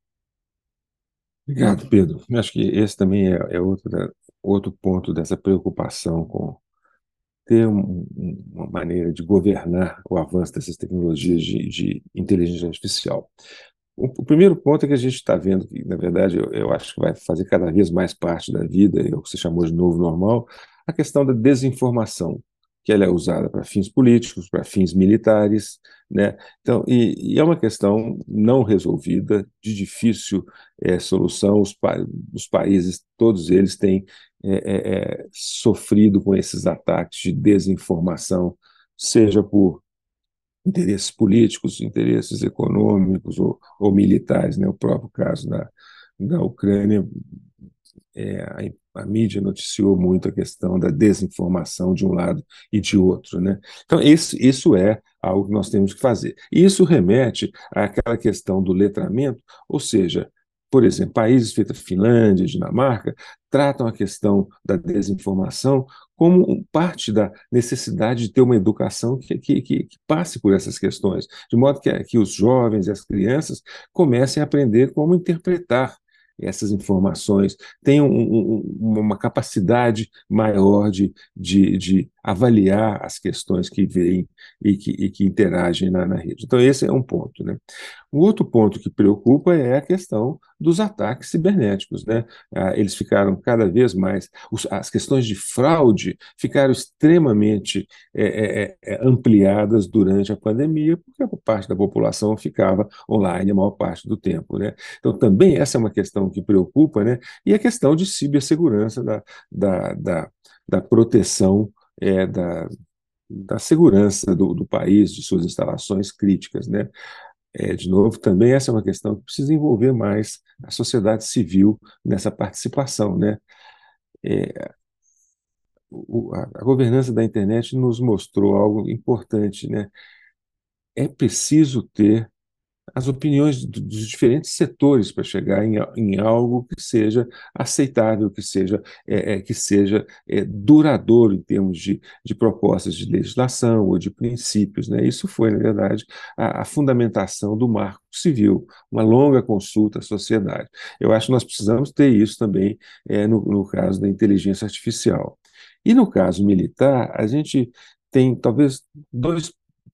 Obrigado, Pedro. Eu acho que esse também é, é outro, da- outro ponto dessa preocupação com ter um- um- uma maneira de governar o avanço dessas tecnologias de, de inteligência artificial. O, o primeiro ponto é que a gente está vendo que, na verdade, eu, eu acho que vai fazer cada vez mais parte da vida, é o que você chamou de novo normal, a questão da desinformação, que ela é usada para fins políticos, para fins militares, né? Então, e, e é uma questão não resolvida, de difícil eh, solução. Os, pa os países, todos eles têm eh, eh, eh, sofrido com esses ataques de desinformação, seja por interesses políticos, interesses econômicos ou, ou militares, né? O próprio caso da, da Ucrânia, é, a, a mídia noticiou muito a questão da desinformação de um lado e de outro, né? Então, isso, isso é algo que nós temos que fazer. E isso remete àquela questão do letramento, ou seja, por exemplo, países feitos Finlândia, Dinamarca, tratam a questão da desinformação como parte da necessidade de ter uma educação que, que, que, que passe por essas questões, de modo que, que os jovens e as crianças comecem a aprender como interpretar essas informações, tenham um, um, uma capacidade maior de, de, de avaliar as questões que veem e que, e que interagem na, na rede. Então, esse é um ponto, né? O outro ponto que preocupa é a questão dos ataques cibernéticos, né? Ah, eles ficaram cada vez mais, os, as questões de fraude ficaram extremamente é, é, é, ampliadas durante a pandemia, porque a parte da população ficava online a maior parte do tempo, né? Então, também essa é uma questão que preocupa, né? E a questão de cibersegurança, da, da, da, da proteção é, da, da segurança do, do país, de suas instalações críticas, né? É, de novo, também essa é uma questão que precisa envolver mais a sociedade civil nessa participação, né? É, o, a, a governança da internet nos mostrou algo importante, né? É preciso ter as opiniões dos diferentes setores para chegar em, em algo que seja aceitável, que seja, é, é, que seja é, duradouro em termos de, de propostas de legislação ou de princípios, né? Isso foi, na verdade, a, a fundamentação do Marco Civil, uma longa consulta à sociedade. Eu acho que nós precisamos ter isso também é, no, no caso da inteligência artificial. E no caso militar, a gente tem talvez dois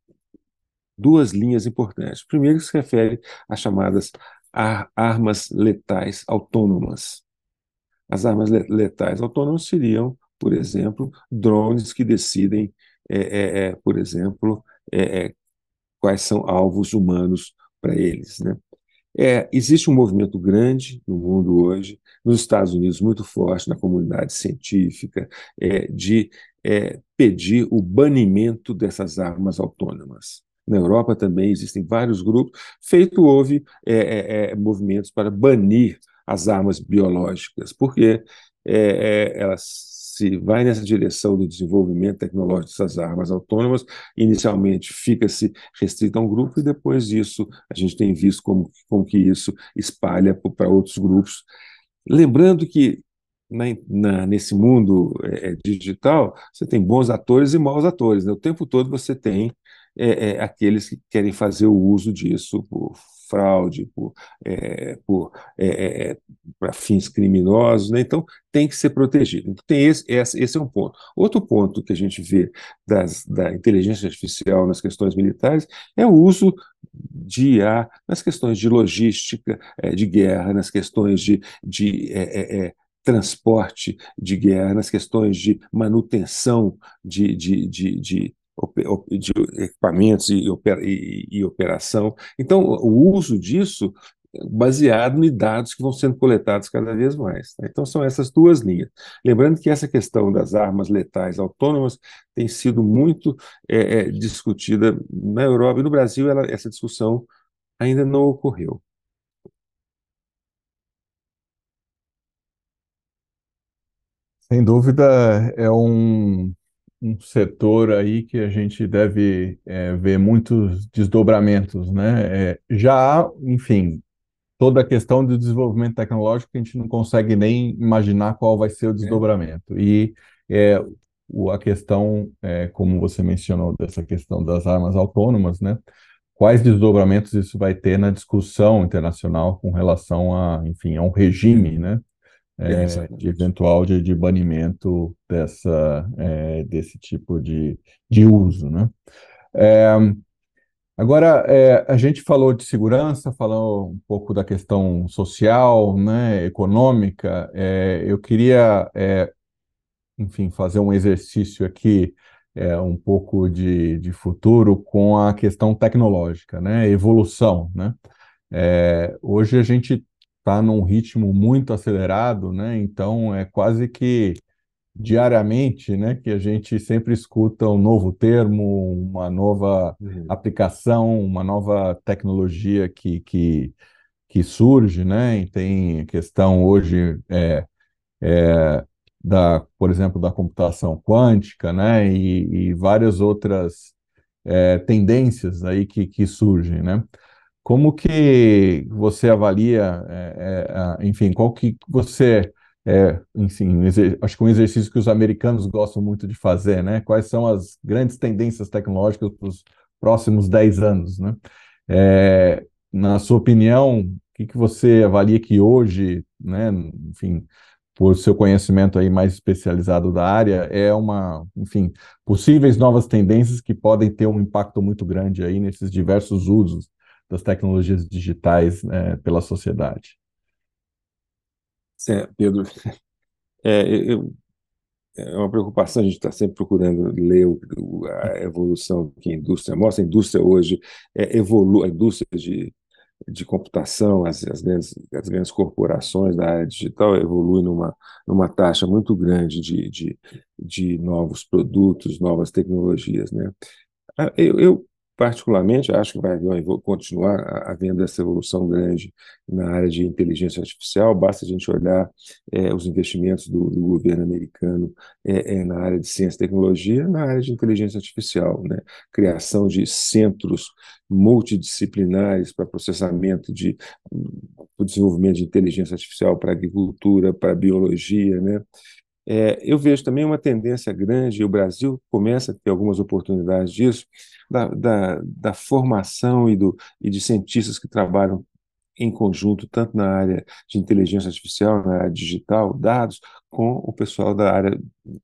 duas linhas importantes. Primeiro, que se refere às chamadas ar armas letais autônomas. As armas le letais autônomas seriam, por exemplo, drones que decidem, é, é, é, por exemplo, é, é, quais são alvos humanos para eles, né? É, existe um movimento grande no mundo hoje, nos Estados Unidos muito forte, na comunidade científica, é, de é, pedir o banimento dessas armas autônomas. Na Europa também existem vários grupos. Feito houve é, é, é, movimentos para banir as armas biológicas, porque é, é, elas se vai nessa direção do desenvolvimento tecnológico dessas armas autônomas, inicialmente fica-se restrito a um grupo e depois isso a gente tem visto como, como que isso espalha para outros grupos. Lembrando que na, na, nesse mundo é, digital, você tem bons atores e maus atores, né? O tempo todo você tem é, é, aqueles que querem fazer o uso disso por fraude, por, é, por é, é, para fins criminosos, né? Então tem que ser protegido. Então, tem esse, esse, esse é um ponto. Outro ponto que a gente vê das, da inteligência artificial nas questões militares é o uso de I A nas questões de logística, é, de guerra, nas questões de, de é, é, é, transporte de guerra, nas questões de manutenção de, de, de, de, de equipamentos e, opera, e, e operação. Então, o uso disso baseado em dados que vão sendo coletados cada vez mais. Tá? Então, são essas duas linhas. Lembrando que essa questão das armas letais autônomas tem sido muito é, é, discutida na Europa e no Brasil, ela, essa discussão ainda não ocorreu. Sem dúvida, é um, um setor aí que a gente deve é, ver muitos desdobramentos, né? É, já há, enfim, toda a questão do desenvolvimento tecnológico que a gente não consegue nem imaginar qual vai ser o Né? desdobramento. E é, o- a questão, é, como você mencionou, dessa questão das armas autônomas, né? Quais desdobramentos isso vai ter na discussão internacional com relação a, enfim, a um regime, né? É, é, de exatamente. eventual de, de banimento dessa, é, desse tipo de, de uso, né? É, agora, é, a gente falou de segurança, falou um pouco da questão social, né, econômica. É, eu queria, é, enfim, fazer um exercício aqui, é, um pouco de, de futuro com a questão tecnológica, né, evolução, né? É, hoje a gente está num ritmo muito acelerado, né? Então é quase que diariamente, né, que a gente sempre escuta um novo termo, uma nova Uhum. aplicação, uma nova tecnologia que, que, que surge, né? E tem a questão hoje é, é, da, por exemplo, da computação quântica, né? E, e várias outras é, tendências aí que, que surgem, né? Como que você avalia, é, é, a- enfim, qual que você, é, enfim, um exer- acho que um exercício que os americanos gostam muito de fazer, né? Quais são as grandes tendências tecnológicas para os próximos dez anos, né? É, na sua opinião, o que que você avalia que hoje, né, enfim, por seu conhecimento aí mais especializado da área, é uma, enfim, possíveis novas tendências que podem ter um impacto muito grande aí nesses diversos usos das tecnologias digitais, né, pela sociedade. É, Pedro, é, eu, é uma preocupação, a gente está sempre procurando ler o, o, a evolução que a indústria mostra. A indústria hoje é, evolui, a indústria de, de computação, as, as, grandes, as grandes corporações da área digital evoluem numa, numa taxa muito grande de, de, de novos produtos, novas tecnologias, né? Ah, Eu, eu, particularmente, acho que vai haver uma evo- continuar a- havendo essa evolução grande na área de inteligência artificial. Basta a gente olhar eh, os investimentos do, do governo americano eh, eh, na área de ciência e tecnologia, na área de inteligência artificial, né? Criação de centros multidisciplinares para processamento de o desenvolvimento de inteligência artificial para a agricultura, para a biologia, né? É, eu vejo também uma tendência grande, e o Brasil começa a ter algumas oportunidades disso, da, da, da formação e, do, e de cientistas que trabalham em conjunto, tanto na área de inteligência artificial, na área digital, dados, com o pessoal da área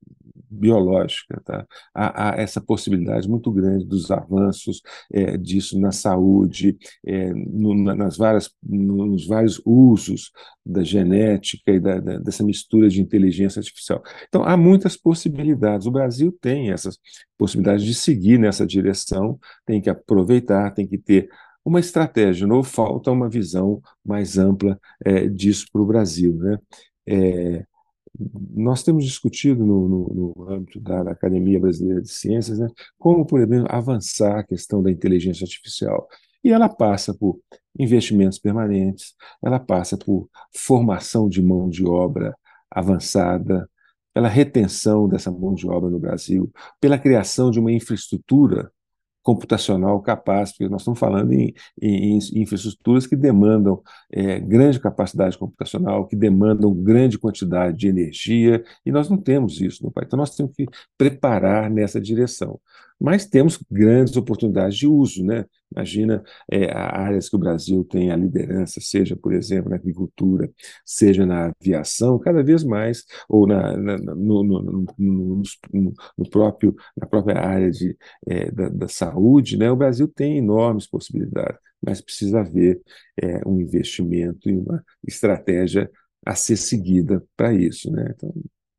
biológica. Tá? Há, há essa possibilidade muito grande dos avanços é, disso na saúde, é, no, nas várias, nos vários usos da genética e da, da, dessa mistura de inteligência artificial. Então, há muitas possibilidades. O Brasil tem essas possibilidades de seguir nessa direção, tem que aproveitar, tem que ter uma estratégia, não falta uma visão mais ampla é, disso para o Brasil, né? É, nós temos discutido no, no, no âmbito da, da Academia Brasileira de Ciências, né, como, por exemplo, avançar a questão da inteligência artificial. E ela passa por investimentos permanentes, ela passa por formação de mão de obra avançada, pela retenção dessa mão de obra no Brasil, pela criação de uma infraestrutura computacional capaz, porque nós estamos falando em, em, em infraestruturas que demandam é, grande capacidade computacional, que demandam grande quantidade de energia, e nós não temos isso no país. Então, nós temos que preparar nessa direção. Mas temos grandes oportunidades de uso, né? Imagina é, áreas que o Brasil tem a liderança, seja, por exemplo, na agricultura, seja na aviação, cada vez mais, ou na, na, no, no, no, no, no próprio, na própria área de é, da, da saúde, né, o Brasil tem enormes possibilidades, mas precisa haver é, um investimento e uma estratégia a ser seguida para isso, né? Então,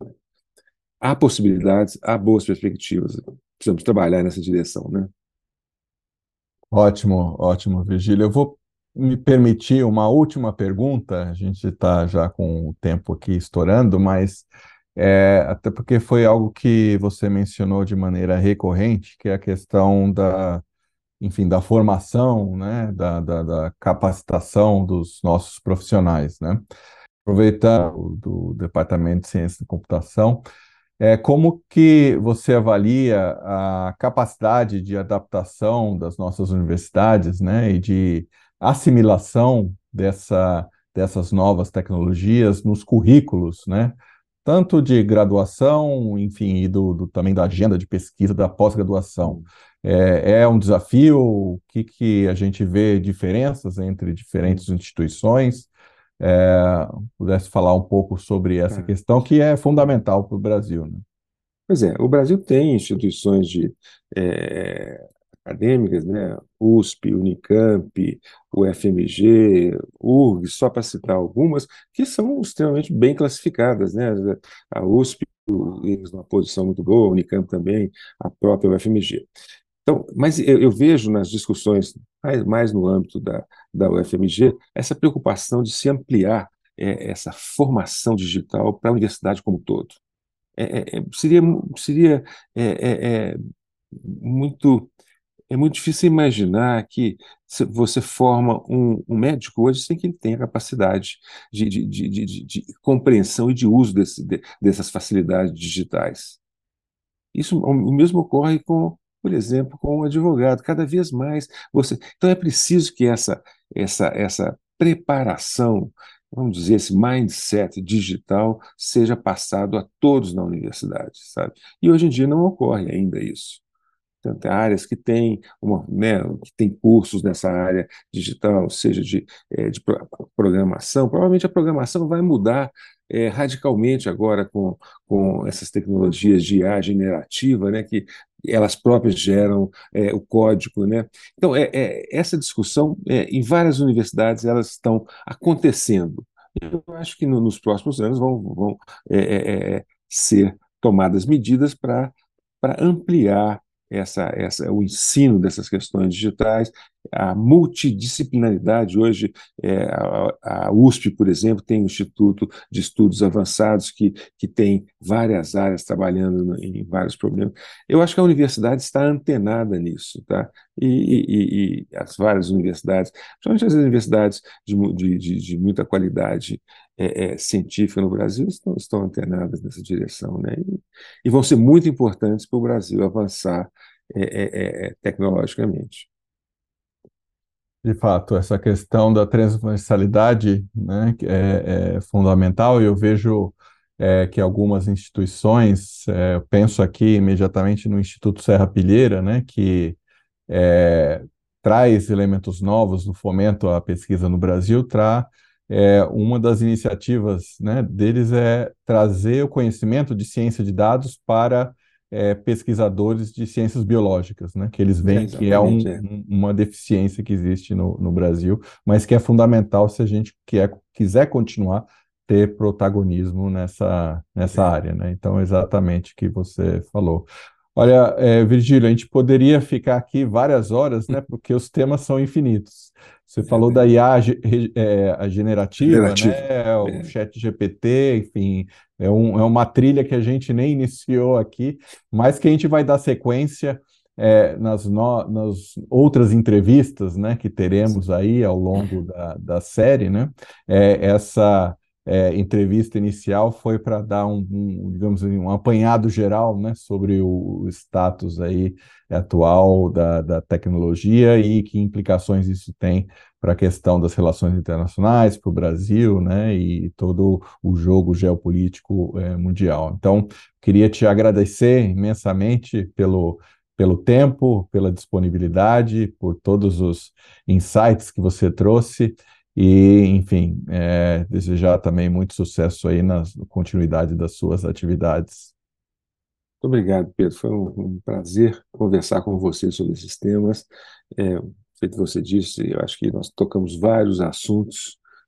há possibilidades, há boas perspectivas. Precisamos trabalhar nessa direção, né? Ótimo, ótimo, Virgílio. Eu vou me permitir uma última pergunta, a gente está já com o tempo aqui estourando, mas é, até porque foi algo que você mencionou de maneira recorrente, que é a questão da, enfim, da formação, né, da, da, da capacitação dos nossos profissionais, né? Aproveitando do Departamento de Ciência da Computação, é, como que você avalia a capacidade de adaptação das nossas universidades, né, e de assimilação dessa, dessas novas tecnologias nos currículos, né, tanto de graduação, enfim, e do, do- também da agenda de pesquisa da pós-graduação? Hum. É, é um desafio? O que que a gente vê diferenças entre diferentes instituições? É, pudesse falar um pouco sobre essa Tá. questão que é fundamental para o Brasil, né? Pois é, o Brasil tem instituições de, eh, acadêmicas, né? U S P, Unicamp, o F M G, U R G, só para citar algumas, que são extremamente bem classificadas, né? A U S P, eles numa posição muito boa, a Unicamp também, a própria U F M G. Então, mas eu, eu vejo nas discussões, mais, mais no âmbito da, da U F M G, essa preocupação de se ampliar eh, essa formação digital para a universidade como um todo. É, é, é, seria seria é, é, é muito é muito difícil imaginar que se você forma um, um médico hoje sem que ele tenha capacidade de, de, de, de, de- de compreensão e de uso desse, de- dessas facilidades digitais. Isso o o mesmo ocorre com, por exemplo, com o advogado. Cada vez mais você. Então é preciso que essa essa essa preparação, vamos dizer, esse mindset digital seja passado a todos na universidade, sabe? E hoje em dia não ocorre ainda isso. Tanto áreas que têm uma, né, que tem cursos nessa área digital, seja de, eh, de pro- programação. Provavelmente a programação vai mudar eh, radicalmente agora com, com essas tecnologias de I A generativa, né, que elas próprias geram eh, o código, né? Então, é, é- essa discussão eh, em várias universidades elas estão acontecendo. Eu acho que no- nos próximos anos vão, vão eh, eh, eh, ser tomadas medidas para para ampliar essa, essa, o ensino dessas questões digitais, a multidisciplinaridade. Hoje, é, a, a U S P, por exemplo, tem um Instituto de Estudos Avançados que, que tem várias áreas trabalhando no, em vários problemas. Eu acho que a universidade está antenada nisso, tá? E, e, e as várias universidades, principalmente as universidades de, de, de, de muita qualidade é, é, científica no Brasil, estão, estão antenadas nessa direção, né? E, e vão ser muito importantes para o Brasil avançar é, é, é, tecnologicamente. De fato, essa questão da transversalidade, né, que é, é fundamental, e eu vejo é, que algumas instituições, é, eu penso aqui imediatamente no Instituto Serra Pilheira, né, que é, traz elementos novos no fomento à pesquisa no Brasil, tra, é, uma das iniciativas, né, deles é trazer o conhecimento de ciência de dados para é, pesquisadores de ciências biológicas, né, que eles É, veem que é um- exatamente, é. um- uma deficiência que existe no, no Brasil, mas que é fundamental se a gente quer, quiser continuar ter protagonismo nessa, nessa É, área, né? Então, exatamente o que você falou. Olha, é, Virgílio, a gente poderia ficar aqui várias horas, né? Porque os temas são infinitos. Você é falou da verdade. I A ge- re- é, a generativa, Relativo. né? O É, chat G P T, enfim, é, um- é uma trilha que a gente nem iniciou aqui, mas que a gente vai dar sequência é, nas, no- nas outras entrevistas, né? Que teremos aí ao longo da, da série, né? É, essa é, entrevista inicial foi para dar um, um, digamos assim, um apanhado geral, né, sobre o, o status aí atual da, da tecnologia e que implicações isso tem para a questão das relações internacionais, para o Brasil, né, e todo o jogo geopolítico é, mundial. Então, queria te agradecer imensamente pelo pelo tempo, pela disponibilidade, por todos os insights que você trouxe. E, enfim, é, desejar também muito sucesso aí na continuidade das suas atividades. muito obrigado, Pedro. Foi um, um prazer conversar com você sobre esses temas. É, feito você disse, eu acho que nós tocamos vários assuntos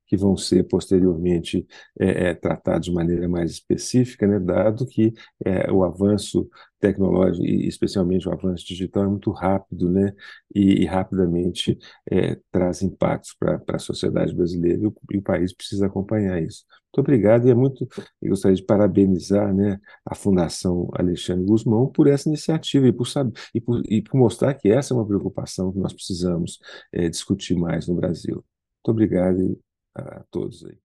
que vão ser posteriormente é, é, tratados de maneira mais específica, né, dado que é, o avanço tecnológico, e especialmente o avanço digital, é muito rápido, né, e, e rapidamente é, traz impactos para a sociedade brasileira, e o, e o país precisa acompanhar isso. Muito obrigado, e é muito, eu gostaria de parabenizar, né, a Fundação Alexandre Guzmão por essa iniciativa e por, saber, e por, e por mostrar que essa é uma preocupação que nós precisamos é, discutir mais no Brasil. Muito obrigado a todos aí.